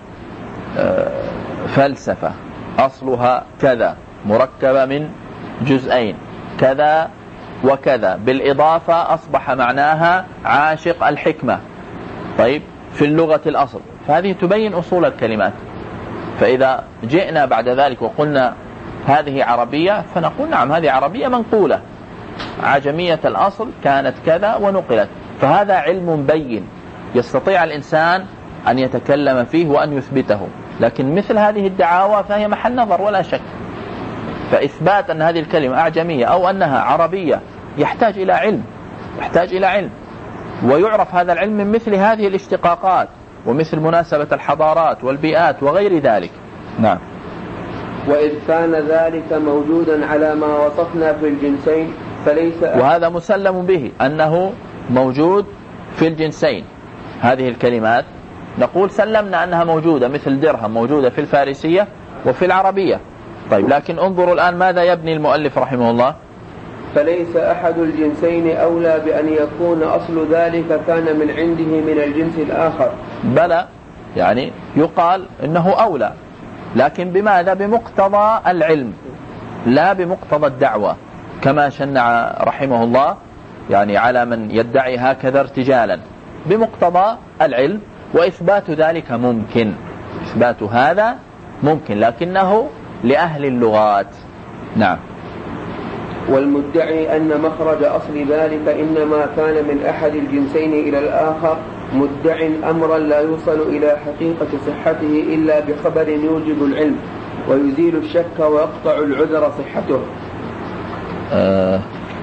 فلسفة أصلها كذا مركبة من جزئين كذا وكذا، بالإضافة أصبح معناها عاشق الحكمة. طيب، في اللغة الأصل، فهذه تبين أصول الكلمات. فإذا جئنا بعد ذلك وقلنا هذه عربية، فنقول نعم هذه عربية منقولة، عجمية الأصل كانت كذا ونقلت، فهذا علم بين يستطيع الإنسان أن يتكلم فيه وأن يثبته. لكن مثل هذه الدعاوى فهي محل نظر ولا شك، فإثبات أن هذه الكلمة أعجمية أو أنها عربية يحتاج إلى علم يحتاج إلى علم ويعرف هذا العلم من مثل هذه الاشتقاقات ومثل مناسبة الحضارات والبيئات وغير ذلك. نعم. وإذ كان ذلك موجودا على ما وصفنا في الجنسين فليس، وهذا مسلم به أنه موجود في الجنسين، هذه الكلمات نقول سلمنا أنها موجودة، مثل درهم موجودة في الفارسية وفي العربية. طيب لكن انظروا الآن ماذا يبني المؤلف رحمه الله. فليس أحد الجنسين أولى بأن يكون أصل ذلك كان من عنده من الجنس الآخر. بلى، يعني يقال إنه أولى، لكن بماذا؟ بمقتضى العلم لا بمقتضى الدعوة، كما شنع رحمه الله يعني على من يدعي هكذا ارتجالا. بمقتضى العلم، وإثبات ذلك ممكن، إثبات هذا ممكن، لكنه لأهل اللغات. نعم. والمدعي أن مخرج أصل ذلك إنما كان من أحد الجنسين إلى الآخر مدع أمرا لا يوصل إلى حقيقة صحته إلا بخبر يوجب العلم ويزيل الشك ويقطع العذر صحته. آه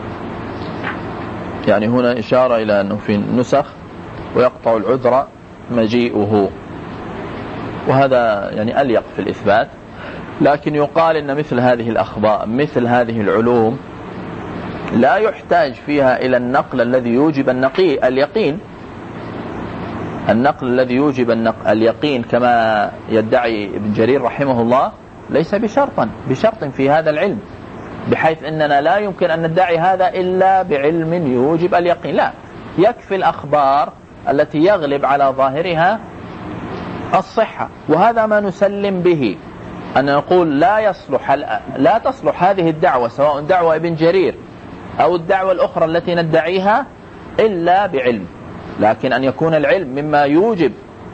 يعني هنا إشارة إلى أنه في النسخ ويقطع العذر مجيئه، وهذا يعني أليق في الإثبات. لكن يقال إن مثل هذه الأخبار، مثل هذه العلوم لا يحتاج فيها إلى النقل الذي يوجب النقي اليقين، النقل الذي يوجب اليقين كما يدعي ابن جرير رحمه الله ليس بشرطا بشرط في هذا العلم، بحيث أننا لا يمكن أن ندعي هذا إلا بعلم يوجب اليقين. لا، يكفي الأخبار التي يغلب على ظاهرها الصحة، وهذا ما نسلم به، أن نقول لا يصلح لا تصلح هذه الدعوة، سواء دعوة ابن جرير أو الدعوة الأخرى التي ندعيها، إلا بعلم. لكن أن يكون العلم مما يوجب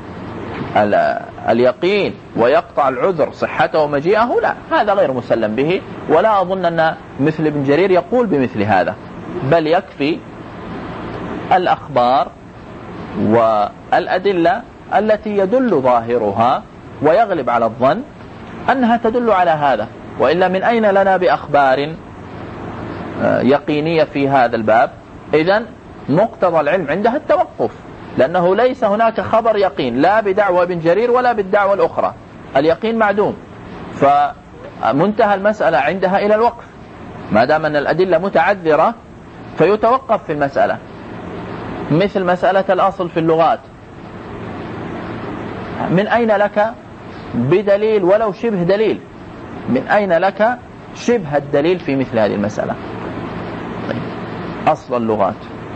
اليقين ويقطع العذر صحته ومجيئه، لا، هذا غير مسلم به، ولا أظن أن مثل ابن جرير يقول بمثل هذا، بل يكفي الأخبار والأدلة التي يدل ظاهرها ويغلب على الظن أنها تدل على هذا. وإلا من أين لنا بأخبار يقينية في هذا الباب؟ إذن مقتضى العلم عندها التوقف، لأنه ليس هناك خبر يقين لا بدعوة ابن جرير ولا بالدعوة الأخرى، اليقين معدوم، فمنتهى المسألة عندها إلى الوقف. ما دام أن الأدلة متعذرة فيتوقف في المسألة، مثل مسألة الأصل في اللغات، من أين لك بدليل ولو شبه دليل؟ من أين لك شبه الدليل في مثل هذه المسألة؟ أصل اللغات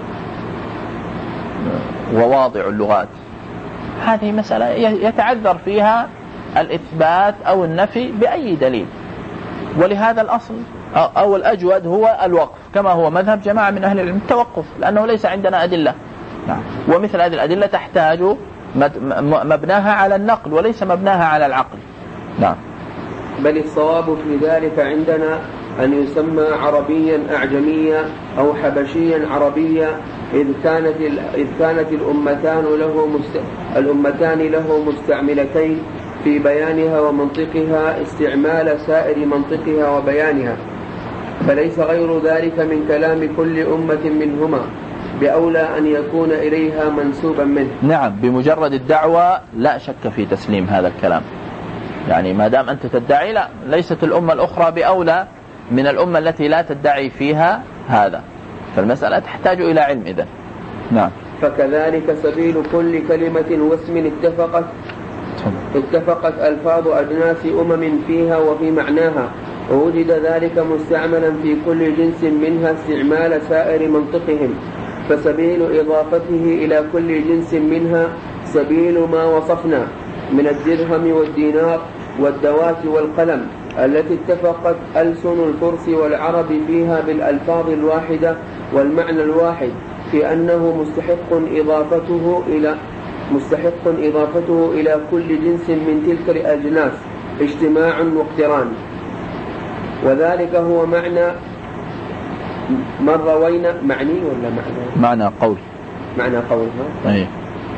وواضع اللغات، هذه مسألة يتعذر فيها الإثبات أو النفي بأي دليل، ولهذا الأصل أو الأجود هو الوقف، كما هو مذهب جماعة من أهل العلم، التوقف، لأنه ليس عندنا أدلة. نعم. ومثل هذه الأدلة تحتاج مبناها على النقل وليس مبناها على العقل. نعم. بل الصواب في ذلك عندنا أن يسمى عربيا أعجميا أو حبشيا عربيا، إذ كانت إذ كانت الأمتان له مست... الأمتان له مستعملتين في بيانها ومنطقها استعمال سائر منطقها وبيانها، فليس غير ذلك من كلام كل أمة منهما بأولى أن يكون إليها منسوبا منه. نعم، بمجرد الدعوة لا شك في تسليم هذا الكلام، يعني ما دام أنت تدعي، لا، ليست الأمة الأخرى بأولى من الأمة التي لا تدعي فيها هذا، فالمسألة تحتاج إلى علم إذن. نعم. فكذلك سبيل كل كلمة واسم اتفقت اتفقت ألفاظ أجناس أمم فيها وفي معناها، ووجد ذلك مستعملا في كل جنس منها استعمال سائر منطقهم، فسبيل إضافته إلى كل جنس منها سبيل ما وصفنا من الدرهم والدينار والدوات والقلم، التي اتفقت ألسن الفرس والعرب فيها بالألفاظ الواحدة والمعنى الواحد، في أنه مستحق إضافته إلى مستحق إضافته إلى كل جنس من تلك الأجناس اجتماع واقتران. وذلك هو معنى من روينا. معني ولا معنى؟ معنى قول. معنى قول. ها؟ أي.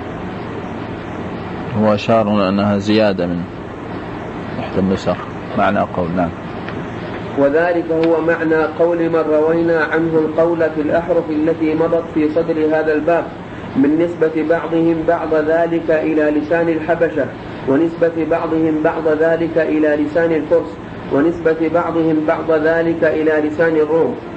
هو أشار أنها زيادة من إحدى النسخ، معنى قول. نعم. وذلك هو معنى قول من روينا عنه القول في الأحرف التي مضت في صدر هذا الباب، من نسبة بعضهم بعض ذلك إلى لسان الحبشة، ونسبة بعضهم بعض ذلك إلى لسان الفرس، ونسبة بعضهم بعض ذلك إلى لسان الروم،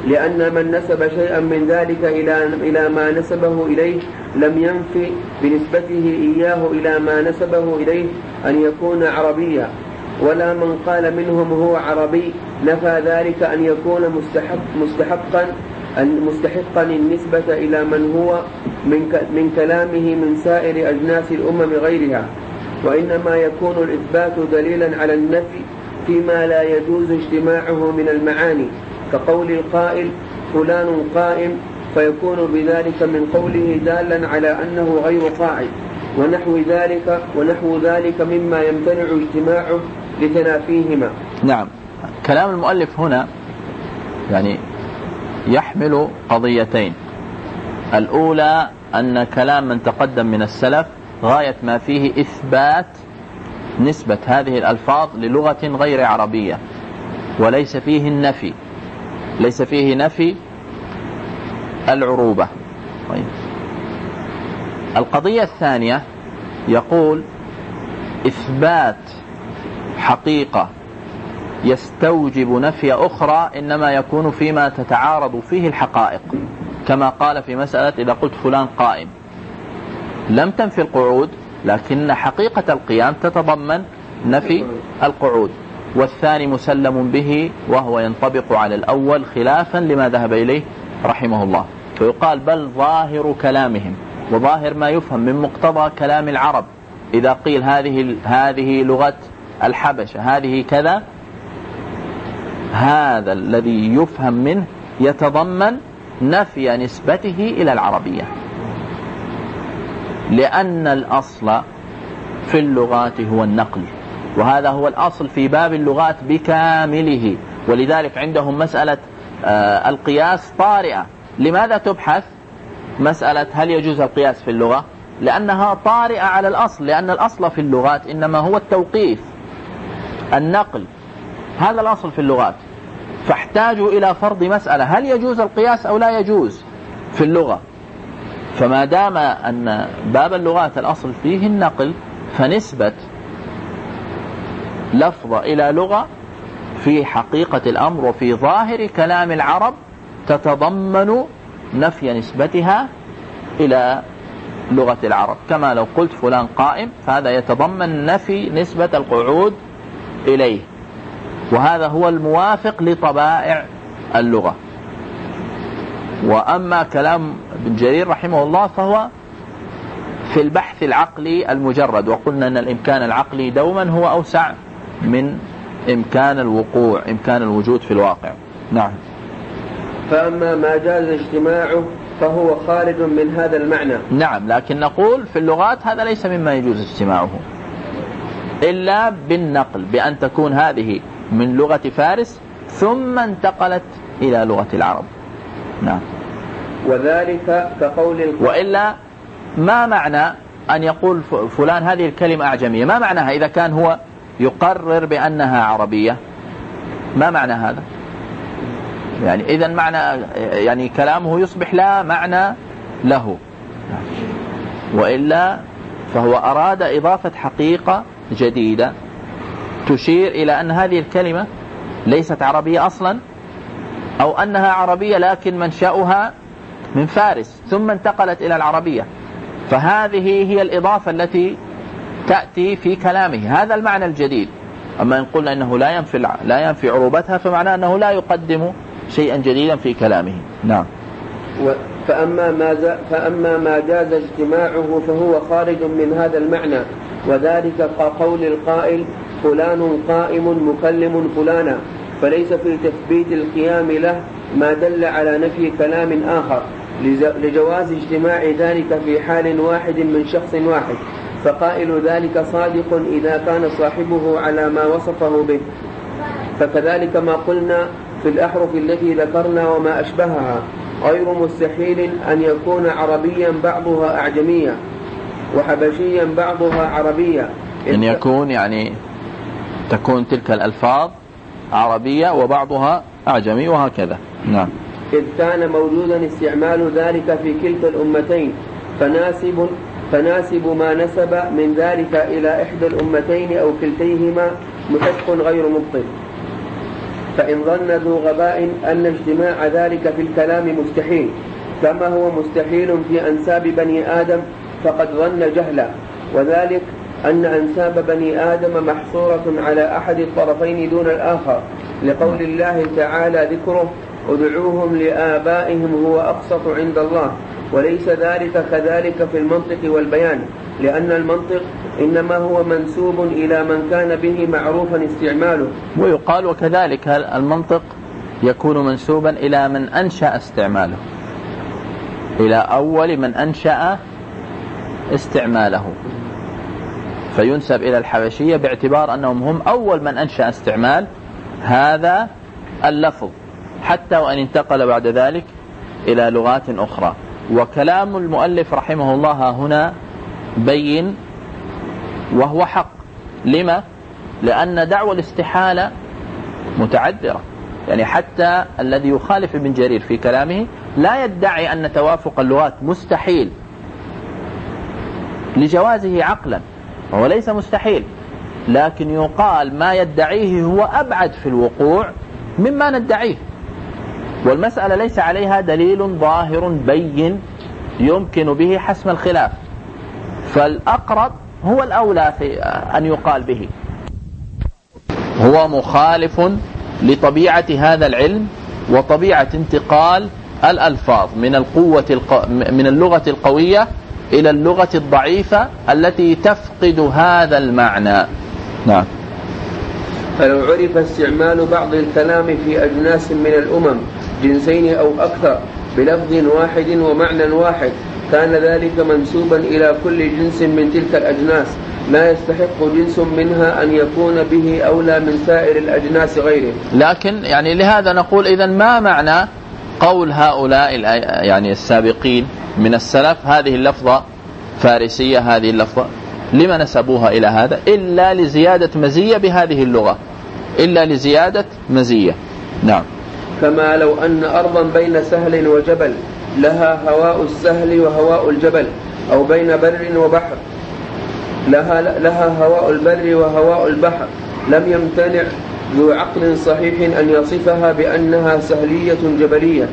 لأن من نسب شيئا من ذلك إلى إلى ما نسبه إليه لم ينفي بنسبته إياه إلى ما نسبه إليه أن يكون عربيا، ولا من قال منهم هو عربي نفى ذلك أن يكون مستحق مستحقا مستحقا النسبة إلى من هو من من كلامه من سائر أجناس الأمم غيرها، وإنما يكون الإثبات دليلا على النفي فيما لا يجوز اجتماعه من المعاني، كقول القائل فلان قائم، فيكون بذلك من قوله دالا على أنه غير قاعد، ونحو ذلك ونحو ذلك مما يمتنع اجتماعه لتنافيهما. نعم، كلام المؤلف هنا يعني يحمل قضيتين. الأولى أن كلام من تقدم من السلف غاية ما فيه إثبات نسبة هذه الألفاظ للغة غير عربية، وليس فيه النفي، ليس فيه نفي العروبة. طيب. القضية الثانية يقول إثبات حقيقة يستوجب نفي أخرى إنما يكون فيما تتعارض فيه الحقائق، كما قال في مسألة إذا قلت فلان قائم لم تنفي القعود، لكن حقيقة القيام تتضمن نفي القعود، والثاني مسلم به وهو ينطبق على الأول خلافا لما ذهب إليه رحمه الله. فيقال بل ظاهر كلامهم، وظاهر ما يفهم من مقتضى كلام العرب، إذا قيل هذه هذه لغة الحبشة هذه كذا، هذا الذي يفهم منه يتضمن نفي نسبته إلى العربية، لأن الأصل في اللغات هو النقل، وهذا هو الأصل في باب اللغات بكامله. ولذلك عندهم مسألة آه القياس طارئة. لماذا تبحث مسألة هل يجوز القياس في اللغة؟ لأنها طارئة على الأصل، لأن الأصل في اللغات إنما هو التوقيف، النقل، هذا الأصل في اللغات. فاحتاجوا إلى فرض مسألة هل يجوز القياس أو لا يجوز في اللغة. فما دام أن باب اللغات الأصل فيه النقل، فنسبة لفظة إلى لغة في حقيقة الأمر وفي ظاهر كلام العرب تتضمن نفي نسبتها إلى لغة العرب، كما لو قلت فلان قائم فهذا يتضمن نفي نسبة القعود إليه، وهذا هو الموافق لطبائع اللغة. وأما كلام ابن جرير رحمه الله فهو في البحث العقلي المجرد، وقلنا أن الإمكان العقلي دوما هو أوسع من إمكان الوقوع، إمكان الوجود في الواقع. نعم. فأما ما جاز اجتماعه فهو خارج من هذا المعنى. نعم، لكن نقول في اللغات هذا ليس مما يجوز اجتماعه إلا بالنقل، بأن تكون هذه من لغة فارس ثم انتقلت إلى لغة العرب. نعم. وذلك كقول القرآن. وإلا ما معنى أن يقول فلان هذه الكلمة أعجمية؟ ما معناها إذا كان هو يقرر بأنها عربية؟ ما معنى هذا؟ يعني إذن معنى يعني كلامه يصبح لا معنى له. وإلا فهو أراد إضافة حقيقة جديدة تشير إلى أن هذه الكلمة ليست عربية أصلا، أو أنها عربية لكن منشأها من فارس ثم انتقلت إلى العربية، فهذه هي الإضافة التي تأتي في كلامه، هذا المعنى الجديد. أما إن قلنا إنه لا ينفي لا ينفي عروبتها فمعناه أنه لا يقدم شيئا جديدا في كلامه. نعم. فأما ما فأما ما جاز اجتماعه فهو خارج من هذا المعنى، وذلك كقول القائل فلان قائم مكلم فلانا، فليس في تثبيت القيام له ما دل على نفي كلام آخر، لجواز اجتماع ذلك في حال واحد من شخص واحد، فقائل ذلك صادق إذا كان صاحبه على ما وصفه به. فكذلك ما قلنا في الأحرف التي ذكرنا وما أشبهها، غير مستحيل أن يكون عربيا بعضها أعجميا وحبشيا بعضها عربيا، أن يكون يعني تكون تلك الألفاظ عربية وبعضها أعجمي وهكذا. نعم. إذ كان موجودا استعمال ذلك في كلتا الأمتين، فناسب فناسب ما نسب من ذلك إلى إحدى الأمتين أو كلتيهما محق غير مبطل. فإن ظن ذو غباء أن اجتماع ذلك في الكلام مستحيل كما هو مستحيل في أنساب بني آدم فقد ظن جهلا، وذلك أن أنساب بني آدم محصورة على أحد الطرفين دون الآخر، لقول الله تعالى ذكره ادعوهم لآبائهم هو أقسط عند الله، وليس ذلك كذلك في المنطق والبيان، لأن المنطق إنما هو منسوب إلى من كان به معروفا استعماله. ويقال وكذلك المنطق يكون منسوبا إلى من أنشأ استعماله، إلى أول من أنشأ استعماله، فينسب إلى الحبشية باعتبار أنهم هم أول من أنشأ استعمال هذا اللفظ، حتى وأن انتقل بعد ذلك إلى لغات أخرى. وكلام المؤلف رحمه الله هنا بين وهو حق. لما؟ لأن دعوى الاستحالة متعذرة، يعني حتى الذي يخالف ابن جرير في كلامه لا يدعي أن توافق اللغات مستحيل لجوازه عقلا، وهو ليس مستحيل، لكن يقال ما يدعيه هو أبعد في الوقوع مما ندعيه، والمسألة ليس عليها دليل ظاهر بين يمكن به حسم الخلاف، فالأقرب هو الأولى في أن يقال به. هو مخالف لطبيعة هذا العلم وطبيعة انتقال الألفاظ من القوة الق... من اللغة القوية إلى اللغة الضعيفة التي تفقد هذا المعنى. نعم. فلو عرف استعمال بعض الكلام في أجناس من الأمم جنسين أو أكثر بلفظ واحد ومعنى واحد كان ذلك منسوبا إلى كل جنس من تلك الأجناس لا يستحق جنس منها أن يكون به أولى من سائر الأجناس غيره. لكن يعني لهذا نقول إذن ما معنى قول هؤلاء يعني السابقين من السلف هذه اللفظة فارسية، هذه اللفظة لما نسبوها إلى هذا إلا لزيادة مزية بهذه اللغة، إلا لزيادة مزية. نعم. كما لو أن أرضا بين سهل وجبل لها هواء السهل وهواء الجبل، أو بين بر وبحر لها, لها هواء البر وهواء البحر، لم يمتنع ذو عقل صحيح أن يصفها بأنها سهلية جبلية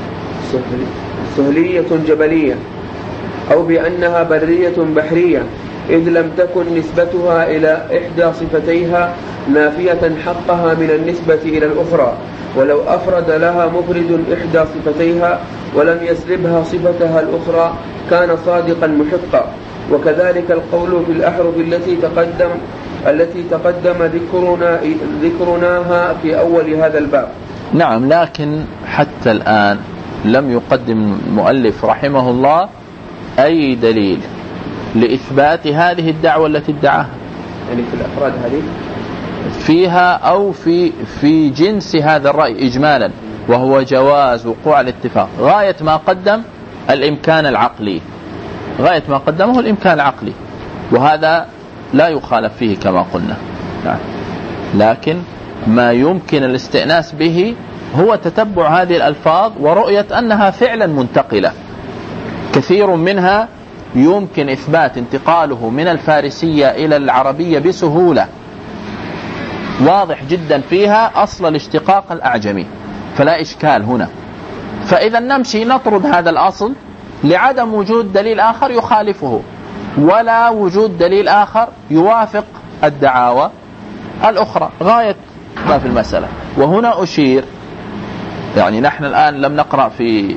سهلية جبلية أو بأنها برية بحرية، إذ لم تكن نسبتها إلى إحدى صفتيها نافية حقها من النسبة إلى الأخرى، ولو أفرد لها مفرد إحدى صفتيها ولم يسلبها صفتها الأخرى كان صادقا محقا. وكذلك القول في الأحرف التي تقدم التي تقدم ذكرنا ذكرناها في أول هذا الباب. نعم. لكن حتى الآن لم يقدم المؤلف رحمه الله أي دليل لإثبات هذه الدعوة التي ادعاها، يعني في الأفراد هذه فيها أو في في جنس هذا الرأي إجمالا، وهو جواز وقوع الاتفاق. غاية ما قدم الإمكان العقلي، غاية ما قدمه الإمكان العقلي، وهذا لا يخالف فيه كما قلنا. نعم. لكن ما يمكن الاستئناس به هو تتبع هذه الألفاظ ورؤية أنها فعلا منتقلة، كثير منها يمكن إثبات انتقاله من الفارسية إلى العربية بسهولة، واضح جدا فيها أصل الاشتقاق الأعجمي، فلا إشكال هنا. فإذا نمشي نطرد هذا الأصل لعدم وجود دليل آخر يخالفه، ولا وجود دليل آخر يوافق الدعاوى الأخرى، غاية ما في المسألة. وهنا أشير، يعني نحن الآن لم نقرأ في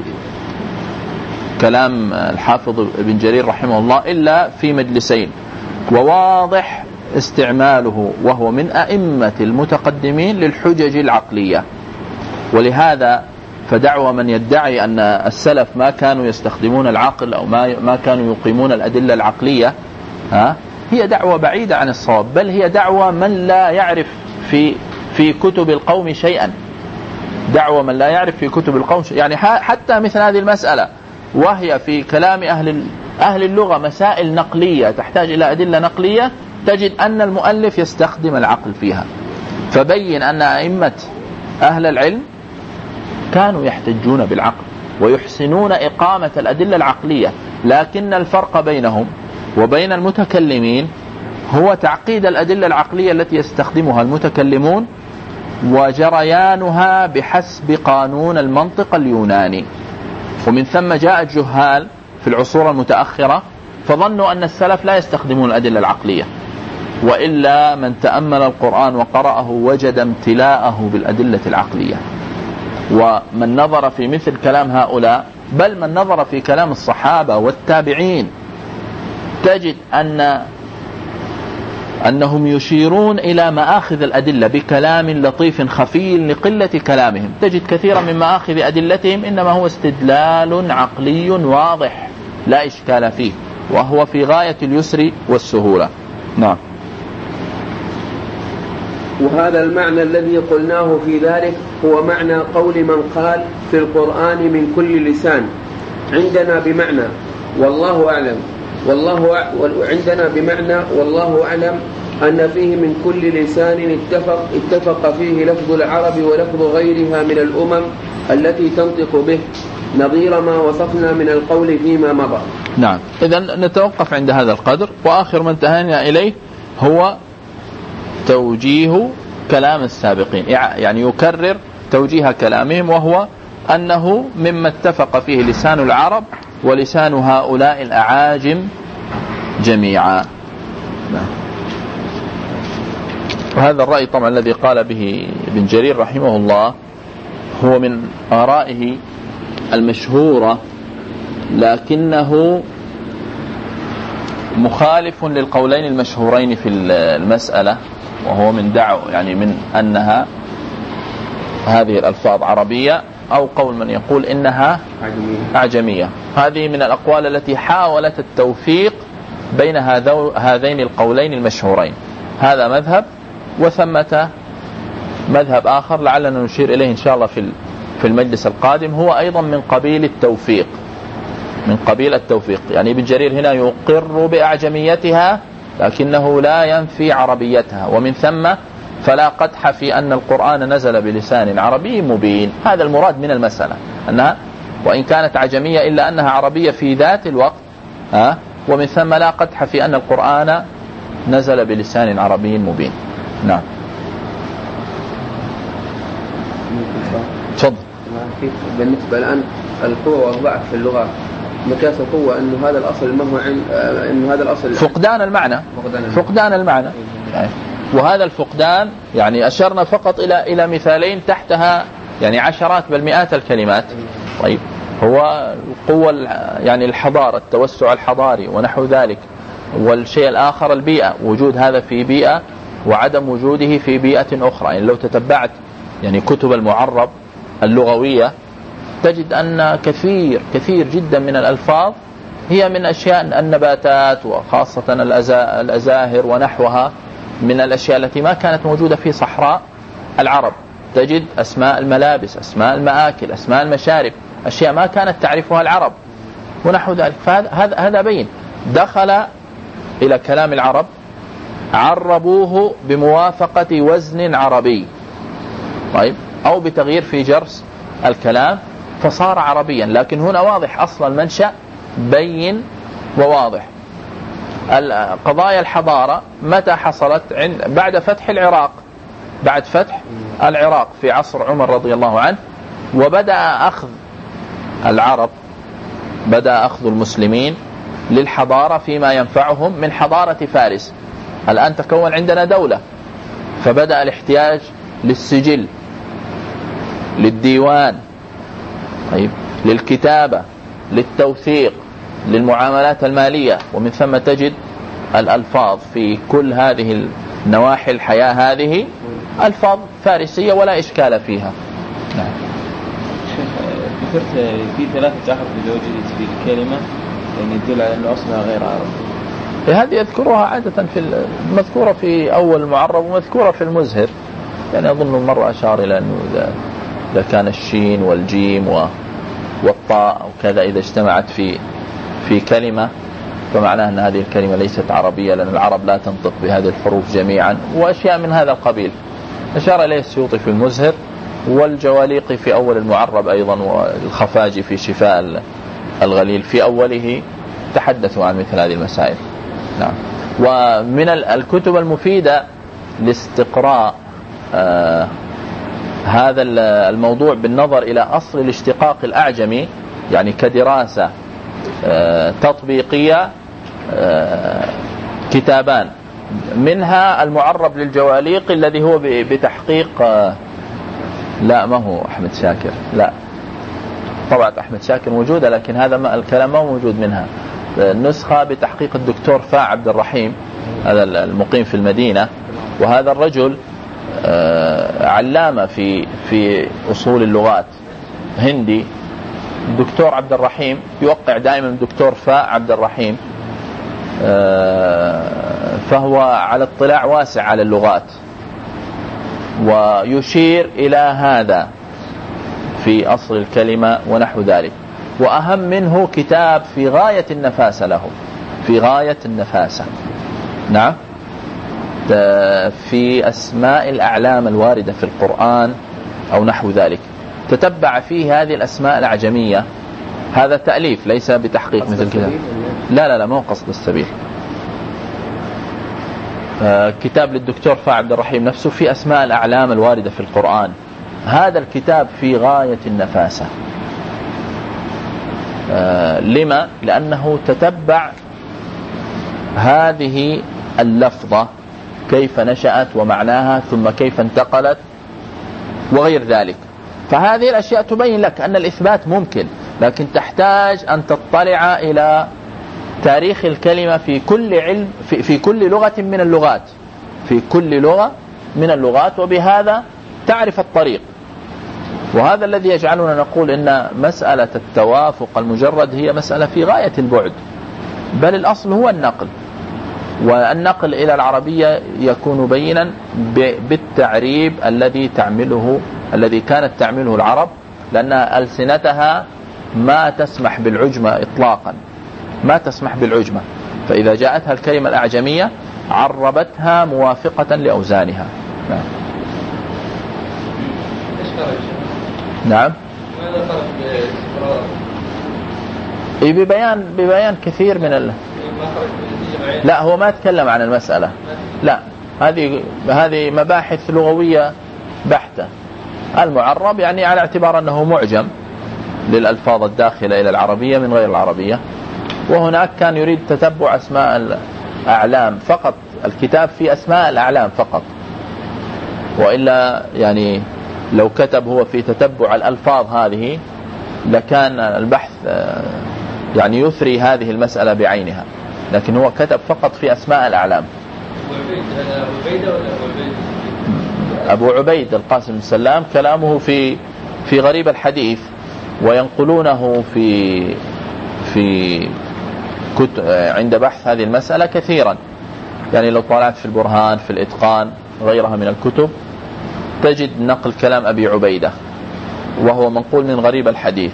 كلام الحافظ ابن جرير رحمه الله إلا في مجلسين، وواضح استعماله وهو من أئمة المتقدمين للحجج العقلية. ولهذا فدعوى من يدعي أن السلف ما كانوا يستخدمون العقل أو ما ما كانوا يقيمون الأدلة العقلية ها هي دعوة بعيدة عن الصواب، بل هي دعوة من لا يعرف في في كتب القوم شيئا، دعوة من لا يعرف في كتب القوم شيئا. يعني حتى مثل هذه المسألة وهي في كلام أهل أهل اللغة مسائل نقلية تحتاج إلى أدلة نقلية، تجد أن المؤلف يستخدم العقل فيها، فبين أن أئمة أهل العلم كانوا يحتجون بالعقل ويحسنون إقامة الأدلة العقلية، لكن الفرق بينهم وبين المتكلمين هو تعقيد الأدلة العقلية التي يستخدمها المتكلمون وجريانها بحسب قانون المنطق اليوناني. ومن ثم جاء الجهال في العصور المتأخرة فظنوا أن السلف لا يستخدمون الأدلة العقلية، وإلا من تأمل القرآن وقرأه وجد امتلاءه بالأدلة العقلية. ومن نظر في مثل كلام هؤلاء، بل من نظر في كلام الصحابة والتابعين، تجد أن أنهم يشيرون إلى مآخذ الأدلة بكلام لطيف خفي لقلة كلامهم. تجد كثيرا من مآخذ أدلتهم إنما هو استدلال عقلي واضح لا إشكال فيه، وهو في غاية اليسر والسهولة. نعم. وهذا المعنى الذي قلناه في ذلك هو معنى قول من قال في القرآن من كل لسان، عندنا بمعنى والله أعلم، والله عندنا بمعنى والله أعلم أن فيه من كل لسان اتفق, اتفق فيه لفظ العرب ولفظ غيرها من الأمم التي تنطق به، نظير ما وصفنا من القول فيما مضى. نعم. إذن نتوقف عند هذا القدر، وآخر ما انتهينا إليه هو توجيه كلام السابقين، يعني يكرر توجيه كلامهم، وهو أنه مما اتفق فيه لسان العرب ولسان هؤلاء الأعاجم جميعا. وهذا الرأي طبعا الذي قال به ابن جرير رحمه الله هو من آرائه المشهورة، لكنه مخالف للقولين المشهورين في المسألة، وهو من دعوة يعني من أنها هذه الألفاظ عربية، أو قول من يقول إنها أعجمية. هذه من الأقوال التي حاولت التوفيق بين هذين القولين المشهورين. هذا مذهب، وثمة مذهب آخر لعلنا نشير إليه إن شاء الله في في المجلس القادم، هو أيضا من قبيل التوفيق، من قبيل التوفيق. يعني ابن جرير هنا يقر بأعجميتها لكنه لا ينفي عربيتها، ومن ثم فلا قدح في أن القرآن نزل بلسان عربي مبين. هذا المراد من المسألة، أنها وإن كانت عجمية إلا أنها عربية في ذات الوقت، ها، ومن ثم لا قدح في أن القرآن نزل بلسان عربي مبين. نعم. تفضل. بالنسبة الآن القوة والضعف في اللغة، مقياس القوة إنه هذا الأصل ما هو عن إنه هذا الأصل فقدان المعنى، فقدان المعنى. يعني وهذا الفقدان يعني أشرنا فقط إلى إلى مثالين تحتها يعني عشرات بل مئات الكلمات. طيب، هو القوة يعني الحضارة، التوسع الحضاري ونحو ذلك. والشيء الآخر البيئة، وجود هذا في بيئة وعدم وجوده في بيئة أخرى. يعني لو تتبعت يعني كتب المعرب اللغوية تجد أن كثير كثير جدا من الألفاظ هي من أشياء النباتات، وخاصة الأزاهر ونحوها من الأشياء التي ما كانت موجودة في صحراء العرب. تجد أسماء الملابس، أسماء المآكل، أسماء المشارب، أشياء ما كانت تعرفها العرب ونحو ذلك. فهذا هذا بين دخل إلى كلام العرب، عربوه بموافقة وزن عربي، طيب، أو بتغيير في جرس الكلام فصار عربيا. لكن هنا واضح أصل المنشأ بين وواضح. قضايا الحضارة متى حصلت؟ عند بعد فتح العراق، بعد فتح العراق في عصر عمر رضي الله عنه، وبدأ أخذ العرب، بدأ أخذ المسلمين للحضارة فيما ينفعهم من حضارة فارس. الآن تكون عندنا دولة، فبدأ الاحتياج للسجل، للديوان، طيب، للكتابة، للتوثيق، للمعاملات المالية، ومن ثم تجد الألفاظ في كل هذه النواحي الحياة هذه ألفاظ فارسية ولا إشكال فيها. نعم. ذكرت في ثلاثة أحرف إذا وجدت في الكلمة يعني يدل على أنه أصلها غير عربي. هذه يذكرها عادة في المذكورة في أول المعرب ومذكورة في المزهر. يعني أظن مرة أشار إلى أنه إذا إذا كان الشين والجيم والطاء أو كذا إذا اجتمعت في في كلمة فمعناه أن هذه الكلمة ليست عربية، لأن العرب لا تنطق بهذه الحروف جميعا، وأشياء من هذا القبيل أشار إليه السيوطي في المزهر، والجواليقي في أول المعرب أيضا، والخفاجي في شفاء الغليل في أوله تحدثوا عن مثل هذه المسائل. نعم. ومن الكتب المفيدة لاستقراء هذا الموضوع بالنظر إلى أصل الاشتقاق الأعجمي، يعني كدراسة تطبيقية، كتابان، منها المعرب للجواليق الذي هو بتحقيق، لا ما هو أحمد شاكر، لا طبعا أحمد شاكر موجودة، لكن هذا الكلام ما موجود منها. نسخة بتحقيق الدكتور فاع عبد الرحيم، هذا المقيم في المدينة، وهذا الرجل علامة في في أصول اللغات، هندي. الدكتور عبد الرحيم يوقع دائما الدكتور فاع عبد الرحيم، فهو على اطلاع واسع على اللغات، ويشير إلى هذا في أصل الكلمة ونحو ذلك. وأهم منه كتاب في غاية النفاسة له، في غاية النفاسة، نعم، في أسماء الأعلام الواردة في القرآن أو نحو ذلك، تتبع فيه هذه الأسماء الأعجمية. هذا تأليف ليس بتحقيق مثل كذا، لا لا لا مو قصد السبيل. كتاب للدكتور فاع عبد الرحيم نفسه في أسماء الأعلام الواردة في القرآن. هذا الكتاب في غاية النفاسة. لما؟ لأنه تتبع هذه اللفظة كيف نشأت ومعناها، ثم كيف انتقلت وغير ذلك. فهذه الأشياء تبين لك أن الإثبات ممكن، لكن تحتاج أن تطلع إلى تاريخ الكلمة في كل علم، في, في كل لغة من اللغات، في كل لغة من اللغات، وبهذا تعرف الطريق. وهذا الذي يجعلنا نقول إن مسألة التوافق المجرد هي مسألة في غاية البعد، بل الأصل هو النقل، والنقل إلى العربية يكون بينا بالتعريب الذي تعمله الذي كانت تعمله العرب، لأن ألسنتها ما تسمح بالعجمة إطلاقا، ما تسمح بالعجمة، فإذا جاءتها الكلمة الأعجمية عربتها موافقة لأوزانها. نعم. نعم. ماذا فرق بالاستقرار؟ إيه ببيان ببيان كثير من ال... لا هو ما تكلم عن المسألة، لا هذه هذه مباحث لغوية بحتة. المعرب يعني على اعتبار أنه معجم للألفاظ الداخلة إلى العربية من غير العربية، وهناك كان يريد تتبع أسماء الأعلام فقط، الكتاب في أسماء الأعلام فقط، وإلا يعني لو كتب هو في تتبع الألفاظ هذه لكان البحث يعني يثري هذه المسألة بعينها، لكن هو كتب فقط في أسماء الأعلام. أبو عبيد القاسم بن سلام كلامه في في غريب الحديث، وينقلونه في في كتب عند بحث هذه المسألة كثيرا. يعني لو طالعت في البرهان، في الإتقان، غيرها من الكتب، تجد نقل كلام أبي عبيدة وهو منقول من غريب الحديث.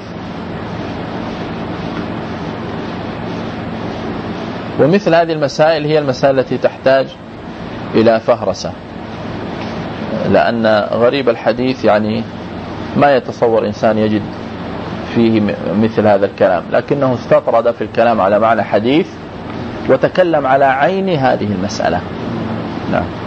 ومثل هذه المسائل هي المسائل التي تحتاج إلى فهرسة، لأن غريب الحديث يعني ما يتصور إنسان يجد فيه مثل هذا الكلام، لكنه استطرد في الكلام على معنى حديث وتكلم على عين هذه المسألة. نعم.